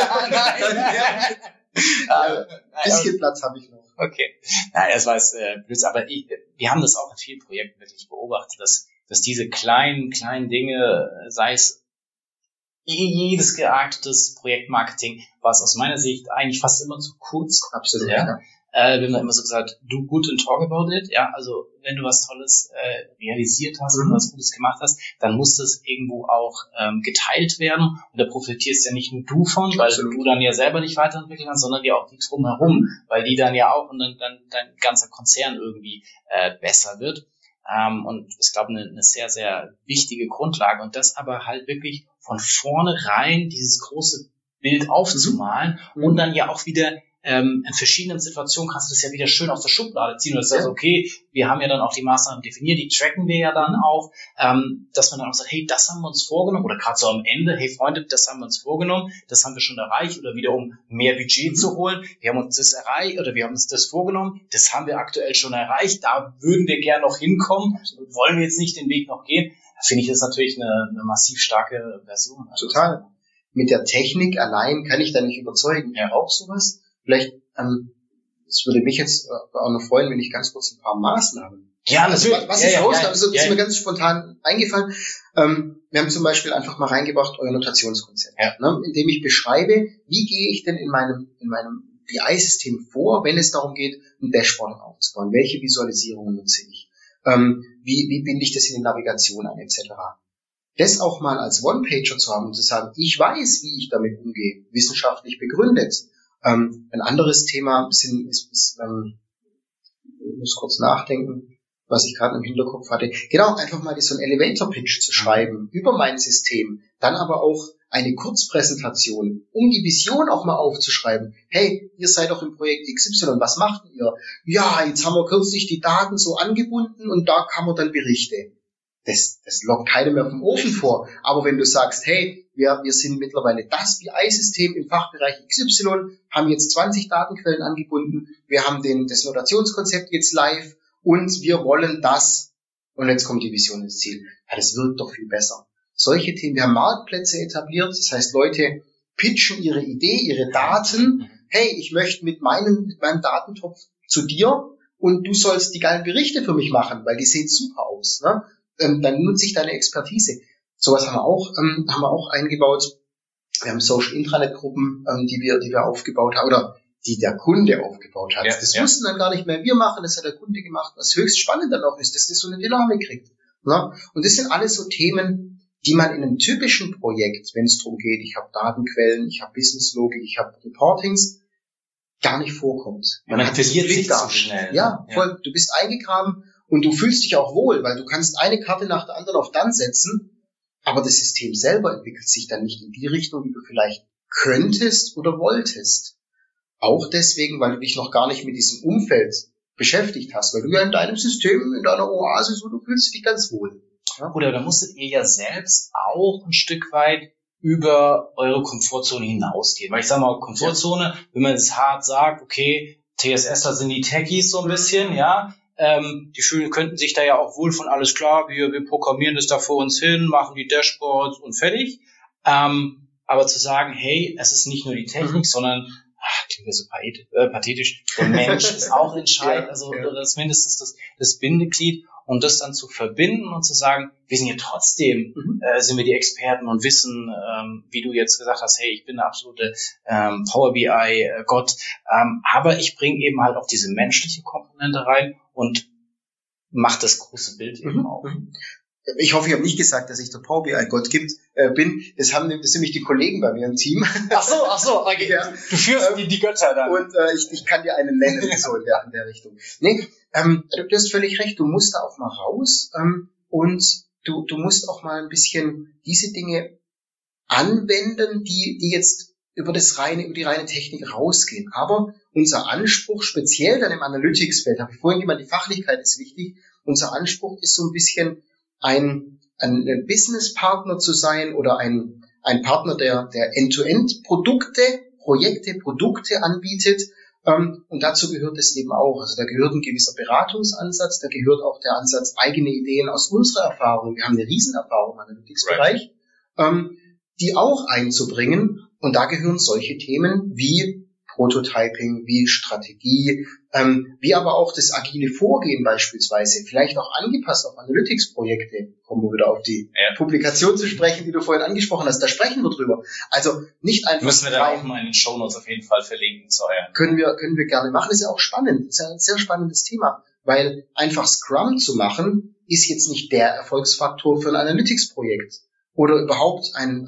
Nein. Ein bisschen Platz habe ich noch. Okay. Nein, das war jetzt blöd, aber wir haben das auch in vielen Projekten wirklich beobachtet, dass diese kleinen Dinge, sei es jedes geartetes Projektmarketing, was aus meiner Sicht eigentlich fast immer zu kurz kommt. Absolut, ja. Wenn man immer so gesagt, do good and talk about it, ja, also wenn du was Tolles realisiert hast und was Gutes gemacht hast, dann muss das irgendwo auch geteilt werden und da profitierst ja nicht nur du von, weil du dann ja selber nicht weiterentwickeln kannst, sondern ja auch die drumherum, weil die dann ja auch und dann dein ganzer Konzern irgendwie besser wird. Und ich glaube, eine sehr, sehr wichtige Grundlage und das aber halt wirklich von vornherein dieses große Bild aufzumalen und dann ja auch wieder in verschiedenen Situationen kannst du das ja wieder schön aus der Schublade ziehen und das ist also okay, wir haben ja dann auch die Maßnahmen definiert, die tracken wir ja dann auch, dass man dann auch sagt, hey, das haben wir uns vorgenommen oder gerade so am Ende, hey Freunde, das haben wir uns vorgenommen, das haben wir schon erreicht oder wieder um mehr Budget zu holen, wir haben uns das erreicht oder wir haben uns das vorgenommen, das haben wir aktuell schon erreicht, da würden wir gerne noch hinkommen, wollen wir jetzt nicht den Weg noch gehen, da finde ich das natürlich eine massiv starke Version. Total. Mit der Technik allein kann ich da nicht überzeugen, ich brauche sowas. Vielleicht, es würde mich jetzt auch noch freuen, wenn ich ganz kurz ein paar Maßnahmen. Ja, natürlich. Also, was ich raushabe, ist mir ganz spontan eingefallen. Wir haben zum Beispiel einfach mal reingebracht euer Notationskonzept, ne, indem ich beschreibe, wie gehe ich denn in meinem BI-System vor, wenn es darum geht, ein Dashboard aufzubauen. Welche Visualisierungen nutze ich? Wie binde ich das in die Navigation ein, etc. Das auch mal als One-Pager zu haben und zu sagen, ich weiß, wie ich damit umgehe, wissenschaftlich begründet. Ein anderes Thema ist, ich muss kurz nachdenken, was ich gerade im Hinterkopf hatte. Genau, einfach mal so einen Elevator-Pitch zu schreiben über mein System, dann aber auch eine Kurzpräsentation, um die Vision auch mal aufzuschreiben. Hey, ihr seid doch im Projekt XY, was macht ihr? Ja, jetzt haben wir kürzlich die Daten so angebunden und da kann man dann Berichte. Das lockt keiner mehr vom Ofen vor. Aber wenn du sagst, hey, wir sind mittlerweile das BI-System im Fachbereich XY, haben jetzt 20 Datenquellen angebunden, wir haben das Notationskonzept jetzt live und wir wollen das. Und jetzt kommt die Vision ins Ziel. Ja, das wirkt doch viel besser. Solche Themen, wir haben Marktplätze etabliert, das heißt, Leute pitchen ihre Idee, ihre Daten. Hey, ich möchte mit meinem Datentopf zu dir und du sollst die geilen Berichte für mich machen, weil die sehen super aus, ne? Dann nutze ich deine Expertise. Sowas haben wir auch eingebaut. Wir haben Social Intranet Gruppen, die wir aufgebaut haben oder die der Kunde aufgebaut hat. Das mussten dann gar nicht mehr wir machen, das hat der Kunde gemacht. Was höchst spannend dann auch ist, dass das so eine Dynamik kriegt. Ne? Und das sind alles so Themen, die man in einem typischen Projekt, wenn es darum geht, ich habe Datenquellen, ich habe Business Logik, ich habe Reportings, gar nicht vorkommt. Man verliert sich zu schnell. Ja, voll. Du bist eingegraben. Und du fühlst dich auch wohl, weil du kannst eine Karte nach der anderen auf dann setzen, aber das System selber entwickelt sich dann nicht in die Richtung, die du vielleicht könntest oder wolltest. Auch deswegen, weil du dich noch gar nicht mit diesem Umfeld beschäftigt hast, weil du ja in deinem System, in deiner Oase, so, du fühlst dich ganz wohl. Ja? Oder da musstet ihr ja selbst auch ein Stück weit über eure Komfortzone hinausgehen. Weil ich sage mal, Komfortzone, wenn man es hart sagt, okay, TSS, da sind die Techies so ein bisschen, ja, die Schulen könnten sich da ja auch wohl von alles klar, wir programmieren das da vor uns hin, machen die Dashboards und fertig. Aber zu sagen, hey, es ist nicht nur die Technik, sondern, klingt ja so pathetisch, der Mensch ist auch entscheidend, also das ist mindestens das Bindeglied. Und das dann zu verbinden und zu sagen, wir sind ja trotzdem, sind wir die Experten und wissen, wie du jetzt gesagt hast, hey, ich bin der absolute Power BI Gott, aber ich bringe eben halt auch diese menschliche Komponente rein und mache das große Bild eben auch. Ich hoffe, ich habe nicht gesagt, dass ich der Power BI Gott bin. Das sind nämlich die Kollegen bei mir im Team. Ach so, okay. Ja. Du führst die Götter dann. Und ich kann dir einen nennen, so in der Richtung. Nee, du hast völlig recht, du musst da auch mal raus und du musst auch mal ein bisschen diese Dinge anwenden, die jetzt über die reine Technik rausgehen. Aber unser Anspruch, speziell dann im Analytics-Feld, habe ich vorhin gemeint, die Fachlichkeit ist wichtig, unser Anspruch ist so ein bisschen ein Business-Partner zu sein oder ein Partner, der End-to-End-Produkte anbietet. Und dazu gehört es eben auch. Also da gehört ein gewisser Beratungsansatz, da gehört auch der Ansatz, eigene Ideen aus unserer Erfahrung, wir haben eine Riesenerfahrung im Analytics-Bereich, die auch einzubringen. Und da gehören solche Themen wie Prototyping, wie Strategie, wie aber auch das agile Vorgehen beispielsweise, vielleicht auch angepasst auf Analytics-Projekte, kommen wir wieder auf die Publikation zu sprechen, die du vorhin angesprochen hast, da sprechen wir drüber. Also nicht einfach... Müssen wir da auch mal in den Shownotes auf jeden Fall verlinken. Können wir gerne machen, ist ja auch spannend, ist ja ein sehr spannendes Thema, weil einfach Scrum zu machen, ist jetzt nicht der Erfolgsfaktor für ein Analytics-Projekt oder überhaupt ein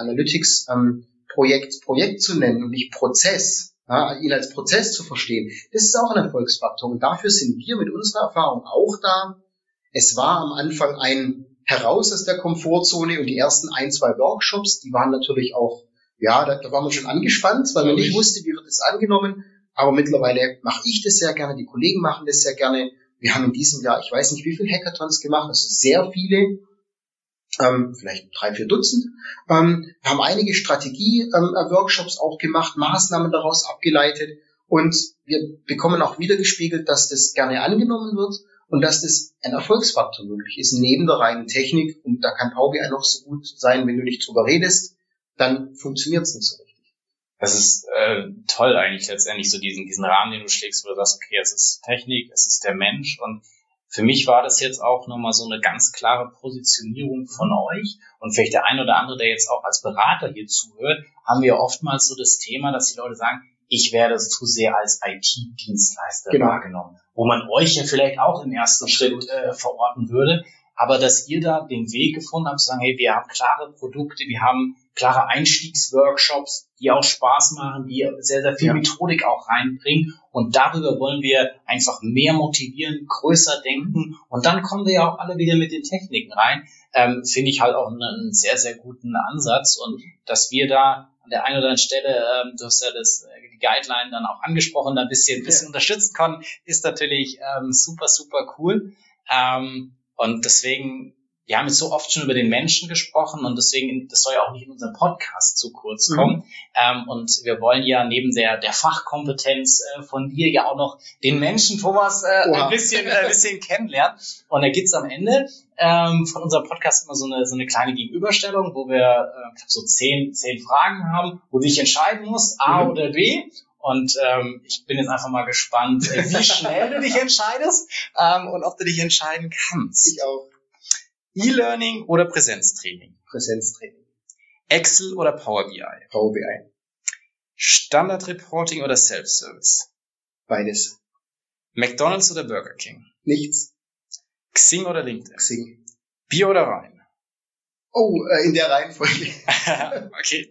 Analytics-Projekt zu nennen und nicht Prozess. Ja, ihn als Prozess zu verstehen, das ist auch ein Erfolgsfaktor. Und dafür sind wir mit unserer Erfahrung auch da. Es war am Anfang ein Heraus aus der Komfortzone und die ersten 1-2 Workshops, die waren natürlich auch, da war man schon angespannt, weil man nicht wusste, wie wird es angenommen. Aber mittlerweile mache ich das sehr gerne, die Kollegen machen das sehr gerne. Wir haben in diesem Jahr, ich weiß nicht wie viele Hackathons gemacht, also sehr viele. Vielleicht 3-4 Dutzend. Wir haben einige Strategie-Workshops auch gemacht, Maßnahmen daraus abgeleitet und wir bekommen auch wiedergespiegelt, dass das gerne angenommen wird und dass das ein Erfolgsfaktor wirklich ist, neben der reinen Technik. Und da kann Power BI noch so gut sein, wenn du nicht drüber redest, dann funktioniert es nicht so richtig. Das ist toll eigentlich letztendlich, so diesen Rahmen, den du schlägst, wo du sagst, okay, es ist Technik, es ist der Mensch. Und für mich war das jetzt auch nochmal so eine ganz klare Positionierung von euch. Und vielleicht der ein oder andere, der jetzt auch als Berater hier zuhört, haben wir oftmals so das Thema, dass die Leute sagen, ich werde zu sehr als IT-Dienstleister wahrgenommen. Wo man euch ja vielleicht auch im ersten Schritt verorten würde. Aber dass ihr da den Weg gefunden habt, zu sagen, hey, wir haben klare Produkte, wir haben klare Einstiegsworkshops, die auch Spaß machen, die sehr, sehr viel Methodik auch reinbringen. Und darüber wollen wir einfach mehr motivieren, größer denken. Und dann kommen wir ja auch alle wieder mit den Techniken rein. Finde ich halt auch einen sehr, sehr guten Ansatz. Und dass wir da an der einen oder anderen Stelle, du hast ja die Guideline dann auch angesprochen, da ein bisschen unterstützen können, ist natürlich super, super cool. Und deswegen, wir haben jetzt so oft schon über den Menschen gesprochen und deswegen, das soll ja auch nicht in unserem Podcast zu kurz kommen. Und wir wollen ja neben der Fachkompetenz von dir ja auch noch den Menschen, Thomas, ein bisschen kennenlernen. Und da gibt's am Ende von unserem Podcast immer so eine kleine Gegenüberstellung, wo wir so 10 Fragen haben, wo du dich entscheiden musst, A oder B. Und ich bin jetzt einfach mal gespannt, wie schnell du dich entscheidest und ob du dich entscheiden kannst. Ich auch. E-Learning oder Präsenztraining? Präsenztraining. Excel oder Power BI? Power BI. Standard-Reporting oder Self-Service? Beides. McDonald's oder Burger King? Nichts. Xing oder LinkedIn? Xing. Bier oder Wein? Oh, in der Reihenfolge. Okay.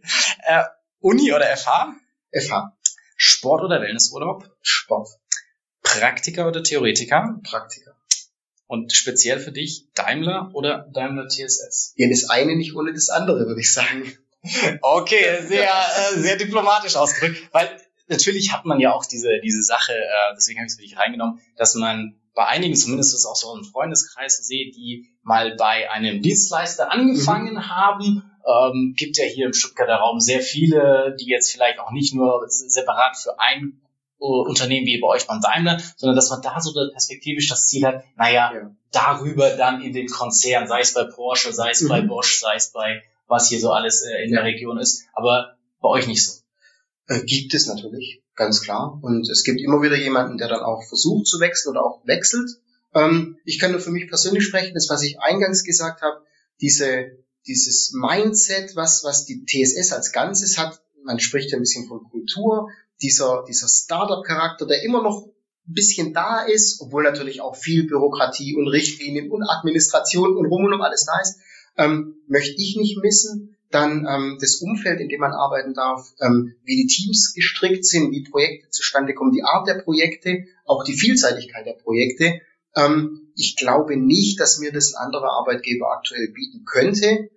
Uni oder FH? FH. Sport oder Wellnessurlaub? Sport. Praktiker oder Theoretiker? Praktiker. Und speziell für dich Daimler oder Daimler TSS? Ja, das eine nicht ohne das andere, würde ich sagen. Okay, sehr diplomatisch ausgedrückt. Weil natürlich hat man ja auch diese Sache, deswegen habe ich es wirklich reingenommen, dass man bei einigen, zumindest ist es auch so im Freundeskreis sehe, die mal bei einem Dienstleister angefangen haben. Gibt ja hier im Stuttgarter Raum sehr viele, die jetzt vielleicht auch nicht nur separat für ein Unternehmen wie bei euch beim Daimler, sondern dass man da so perspektivisch das Ziel hat, darüber dann in den Konzern, sei es bei Porsche, sei es bei Bosch, sei es bei was hier so alles in der Region ist, aber bei euch nicht so. Gibt es natürlich, ganz klar. Und es gibt immer wieder jemanden, der dann auch versucht zu wechseln oder auch wechselt. Ich kann nur für mich persönlich sprechen, das, was ich eingangs gesagt habe, dieses Mindset, was die TSS als Ganzes hat, man spricht ja ein bisschen von Kultur, dieser Startup-Charakter, der immer noch ein bisschen da ist, obwohl natürlich auch viel Bürokratie und Richtlinien und Administration und rum und um alles da ist, möchte ich nicht missen. Dann das Umfeld, in dem man arbeiten darf, wie die Teams gestrickt sind, wie Projekte zustande kommen, die Art der Projekte, auch die Vielseitigkeit der Projekte. Ich glaube nicht, dass mir das ein anderer Arbeitgeber aktuell bieten könnte.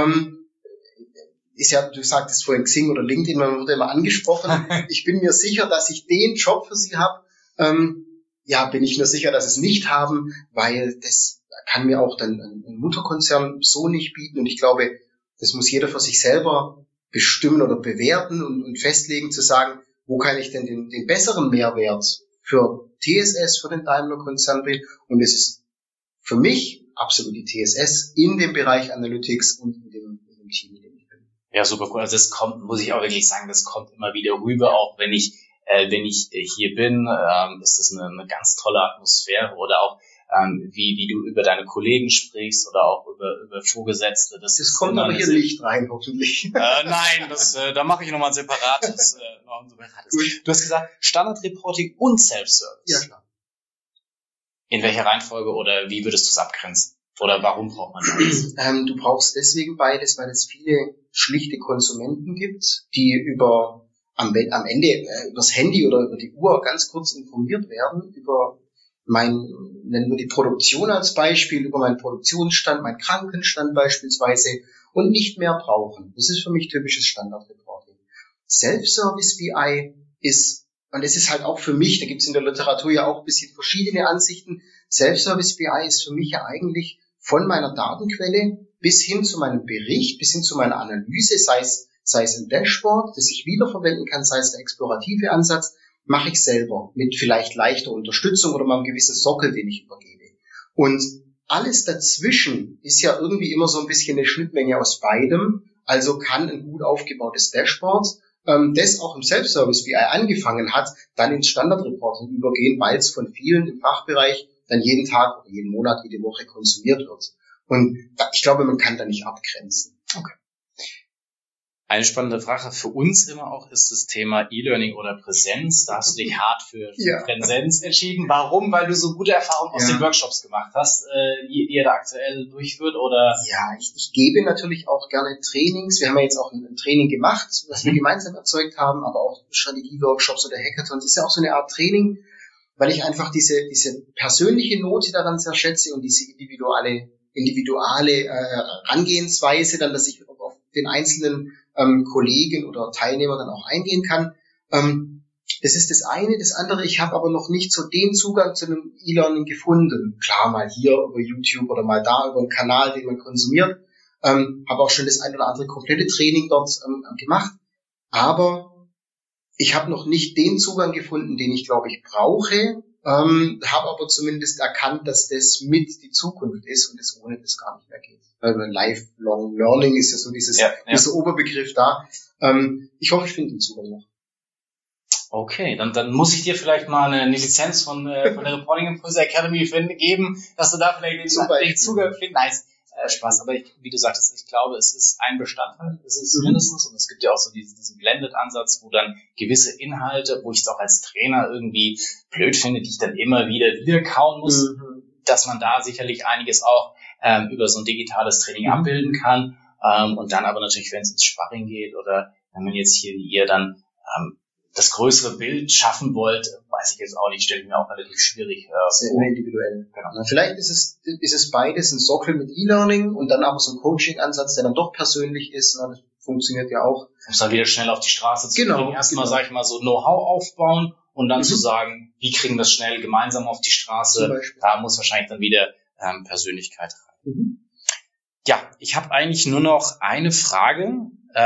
Ist ja, du sagtest vorhin Xing oder LinkedIn, man wurde immer angesprochen. Ich bin mir sicher, dass ich den Job für sie habe. Bin ich mir sicher, dass sie es nicht haben, weil das kann mir auch dann ein Mutterkonzern so nicht bieten. Und ich glaube, das muss jeder für sich selber bestimmen oder bewerten und festlegen, zu sagen, wo kann ich denn den besseren Mehrwert für TSS, für den Daimler-Konzern bringen. Und es ist für mich absolut die TSS in dem Bereich Analytics und in dem Team, in dem ich bin. Ja, super cool. Also das kommt, muss ich auch wirklich sagen, das kommt immer wieder rüber, auch wenn ich hier bin, ist das eine ganz tolle Atmosphäre oder auch wie du über deine Kollegen sprichst oder auch über Vorgesetzte. Das kommt aber hier nicht rein, hoffentlich. Nein, da mache ich nochmal ein separates. Du hast gesagt, Standardreporting und Self-Service. Ja, klar. In welcher Reihenfolge oder wie würdest du es abgrenzen? Oder warum braucht man das? Du brauchst deswegen beides, weil es viele schlichte Konsumenten gibt, die am Ende übers Handy oder über die Uhr ganz kurz informiert werden über nennen wir die Produktion als Beispiel, über meinen Produktionsstand, meinen Krankenstand beispielsweise und nicht mehr brauchen. Das ist für mich typisches Standardreporting. Self-Service BI ist, und das ist halt auch für mich, da gibt es in der Literatur ja auch ein bisschen verschiedene Ansichten, Self-Service BI ist für mich ja eigentlich von meiner Datenquelle bis hin zu meinem Bericht, bis hin zu meiner Analyse, sei es ein Dashboard, das ich wiederverwenden kann, sei es der explorative Ansatz, mache ich selber mit vielleicht leichter Unterstützung oder mal einem gewissen Sockel, den ich übergebe. Und alles dazwischen ist ja irgendwie immer so ein bisschen eine Schnittmenge aus beidem. Also kann ein gut aufgebautes Dashboard, das auch im Self-Service BI angefangen hat, dann ins Standardreporting übergehen, weil es von vielen im Fachbereich dann jeden Tag oder jeden Monat, jede Woche konsumiert wird. Und ich glaube, man kann da nicht abgrenzen. Okay. Eine spannende Frage für uns immer auch ist das Thema E-Learning oder Präsenz. Da hast du dich hart für Präsenz entschieden. Warum? Weil du so gute Erfahrungen aus den Workshops gemacht hast, die ihr da aktuell durchführt, oder? Ja, ich gebe natürlich auch gerne Trainings. Wir haben ja jetzt auch ein Training gemacht, was wir gemeinsam erzeugt haben, aber auch Strategie-Workshops oder Hackathons. Ist ja auch so eine Art Training, weil ich einfach diese persönliche Note daran sehr schätze und diese individuelle Herangehensweise, dann, dass ich auf den einzelnen Kollegen oder Teilnehmer dann auch eingehen kann. Das ist das eine. Das andere, ich habe aber noch nicht so den Zugang zu einem E-Learning gefunden. Klar, mal hier über YouTube oder mal da über einen Kanal, den man konsumiert. Habe auch schon das ein oder andere komplette Training dort gemacht. Aber ich habe noch nicht den Zugang gefunden, den ich, glaube ich, brauche. Habe aber zumindest erkannt, dass das mit die Zukunft ist und es ohne das gar nicht mehr geht. Lifelong Learning ist ja so dieser Oberbegriff da. Ich hoffe, ich finde den Zugang noch. Okay, dann muss ich dir vielleicht mal eine Lizenz von der Reporting Impulse Academy geben, dass du da vielleicht den Zugang findest. Nice. Spaß, aber wie du sagtest, ich glaube, es ist ein Bestandteil, es ist mindestens, und es gibt ja auch so diesen Blended-Ansatz, wo dann gewisse Inhalte, wo ich es auch als Trainer irgendwie blöd finde, die ich dann immer wieder kauen muss, dass man da sicherlich einiges auch über so ein digitales Training abbilden kann, und dann aber natürlich, wenn es ins Sparring geht oder wenn man jetzt hier wie ihr dann das größere Bild schaffen wollt, weiß ich jetzt auch nicht, stelle ich mir auch relativ schwierig sehr individuell. Genau. Vielleicht ist es beides, ein Sockel mit E-Learning und dann aber so ein Coaching-Ansatz, der dann doch persönlich ist. funktioniert ja auch. Um dann wieder schnell auf die Straße zu kriegen. Erstmal, sag ich mal, so Know-how aufbauen und dann zu sagen, wie kriegen wir es schnell gemeinsam auf die Straße. Da muss wahrscheinlich dann wieder Persönlichkeit rein. Ja, ich habe eigentlich nur noch eine Frage.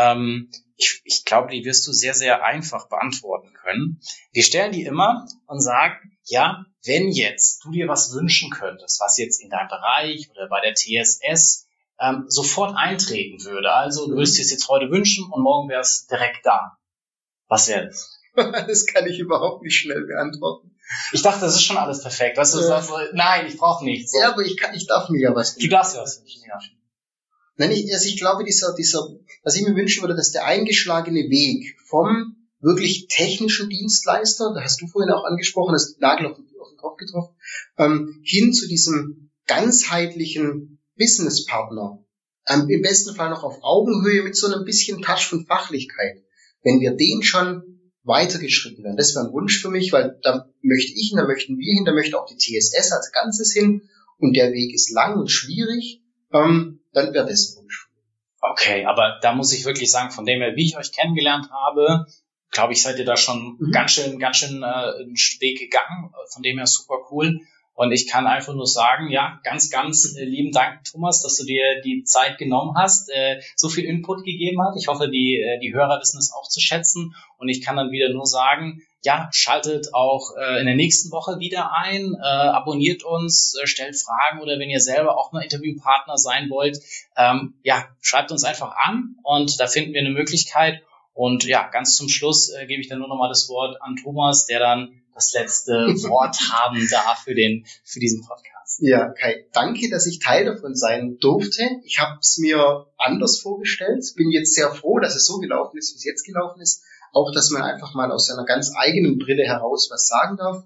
Ich glaube, die wirst du sehr, sehr einfach beantworten können. Wir stellen die immer und sagen, ja, wenn jetzt du dir was wünschen könntest, was jetzt in deinem Bereich oder bei der TSS sofort eintreten würde. Also du würdest es jetzt heute wünschen und morgen wäre es direkt da. Was wäre das? Das kann ich überhaupt nicht schnell beantworten. Ich dachte, das ist schon alles perfekt. Weißt du, sagst, nein, ich brauche nichts. Ja, aber ich darf mir ja was. Du darfst ja was nicht. Ja. Nein, ich glaube, was ich mir wünschen würde, dass der eingeschlagene Weg vom wirklich technischen Dienstleister, da hast du vorhin auch angesprochen, das Nagel auf den Kopf getroffen, hin zu diesem ganzheitlichen Businesspartner, im besten Fall noch auf Augenhöhe mit so einem bisschen Touch von Fachlichkeit. Wenn wir den schon weitergeschritten werden, das wäre ein Wunsch für mich, weil da möchte ich hin, da möchten wir hin, da möchte auch die TSS als Ganzes hin und der Weg ist lang und schwierig, dann wäre das ein Wunsch. Okay, aber da muss ich wirklich sagen, von dem her, wie ich euch kennengelernt habe, glaube ich, seid ihr da schon ganz schön einen Weg gegangen, von dem her super cool. Und ich kann einfach nur sagen, ja, ganz, ganz lieben Dank, Thomas, dass du dir die Zeit genommen hast, so viel Input gegeben hast. Ich hoffe, die Hörer wissen es auch zu schätzen. Und ich kann dann wieder nur sagen, ja, schaltet auch in der nächsten Woche wieder ein, abonniert uns, stellt Fragen oder wenn ihr selber auch mal Interviewpartner sein wollt, ja, schreibt uns einfach an und da finden wir eine Möglichkeit. Und ja, ganz zum Schluss gebe ich dann nur nochmal das Wort an Thomas, der dann das letzte Wort haben darf für diesen Podcast. Ja, Kai, danke, dass ich Teil davon sein durfte. Ich habe es mir anders vorgestellt. Bin jetzt sehr froh, dass es so gelaufen ist, wie es jetzt gelaufen ist. Auch, dass man einfach mal aus seiner ganz eigenen Brille heraus was sagen darf.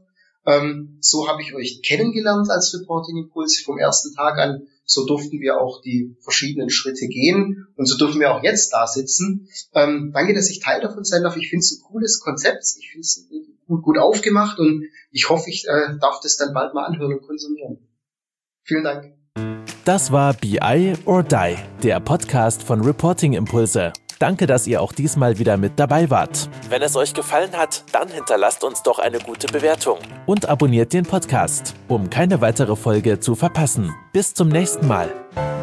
So habe ich euch kennengelernt als Reporting Impulse vom ersten Tag an. So durften wir auch die verschiedenen Schritte gehen und so dürfen wir auch jetzt da sitzen. Danke, dass ich Teil davon sein darf. Ich finde es ein cooles Konzept. Ich finde es gut aufgemacht und ich hoffe, ich darf das dann bald mal anhören und konsumieren. Vielen Dank. Das war BI or Die, der Podcast von Reporting Impulse. Danke, dass ihr auch diesmal wieder mit dabei wart. Wenn es euch gefallen hat, dann hinterlasst uns doch eine gute Bewertung und abonniert den Podcast, um keine weitere Folge zu verpassen. Bis zum nächsten Mal.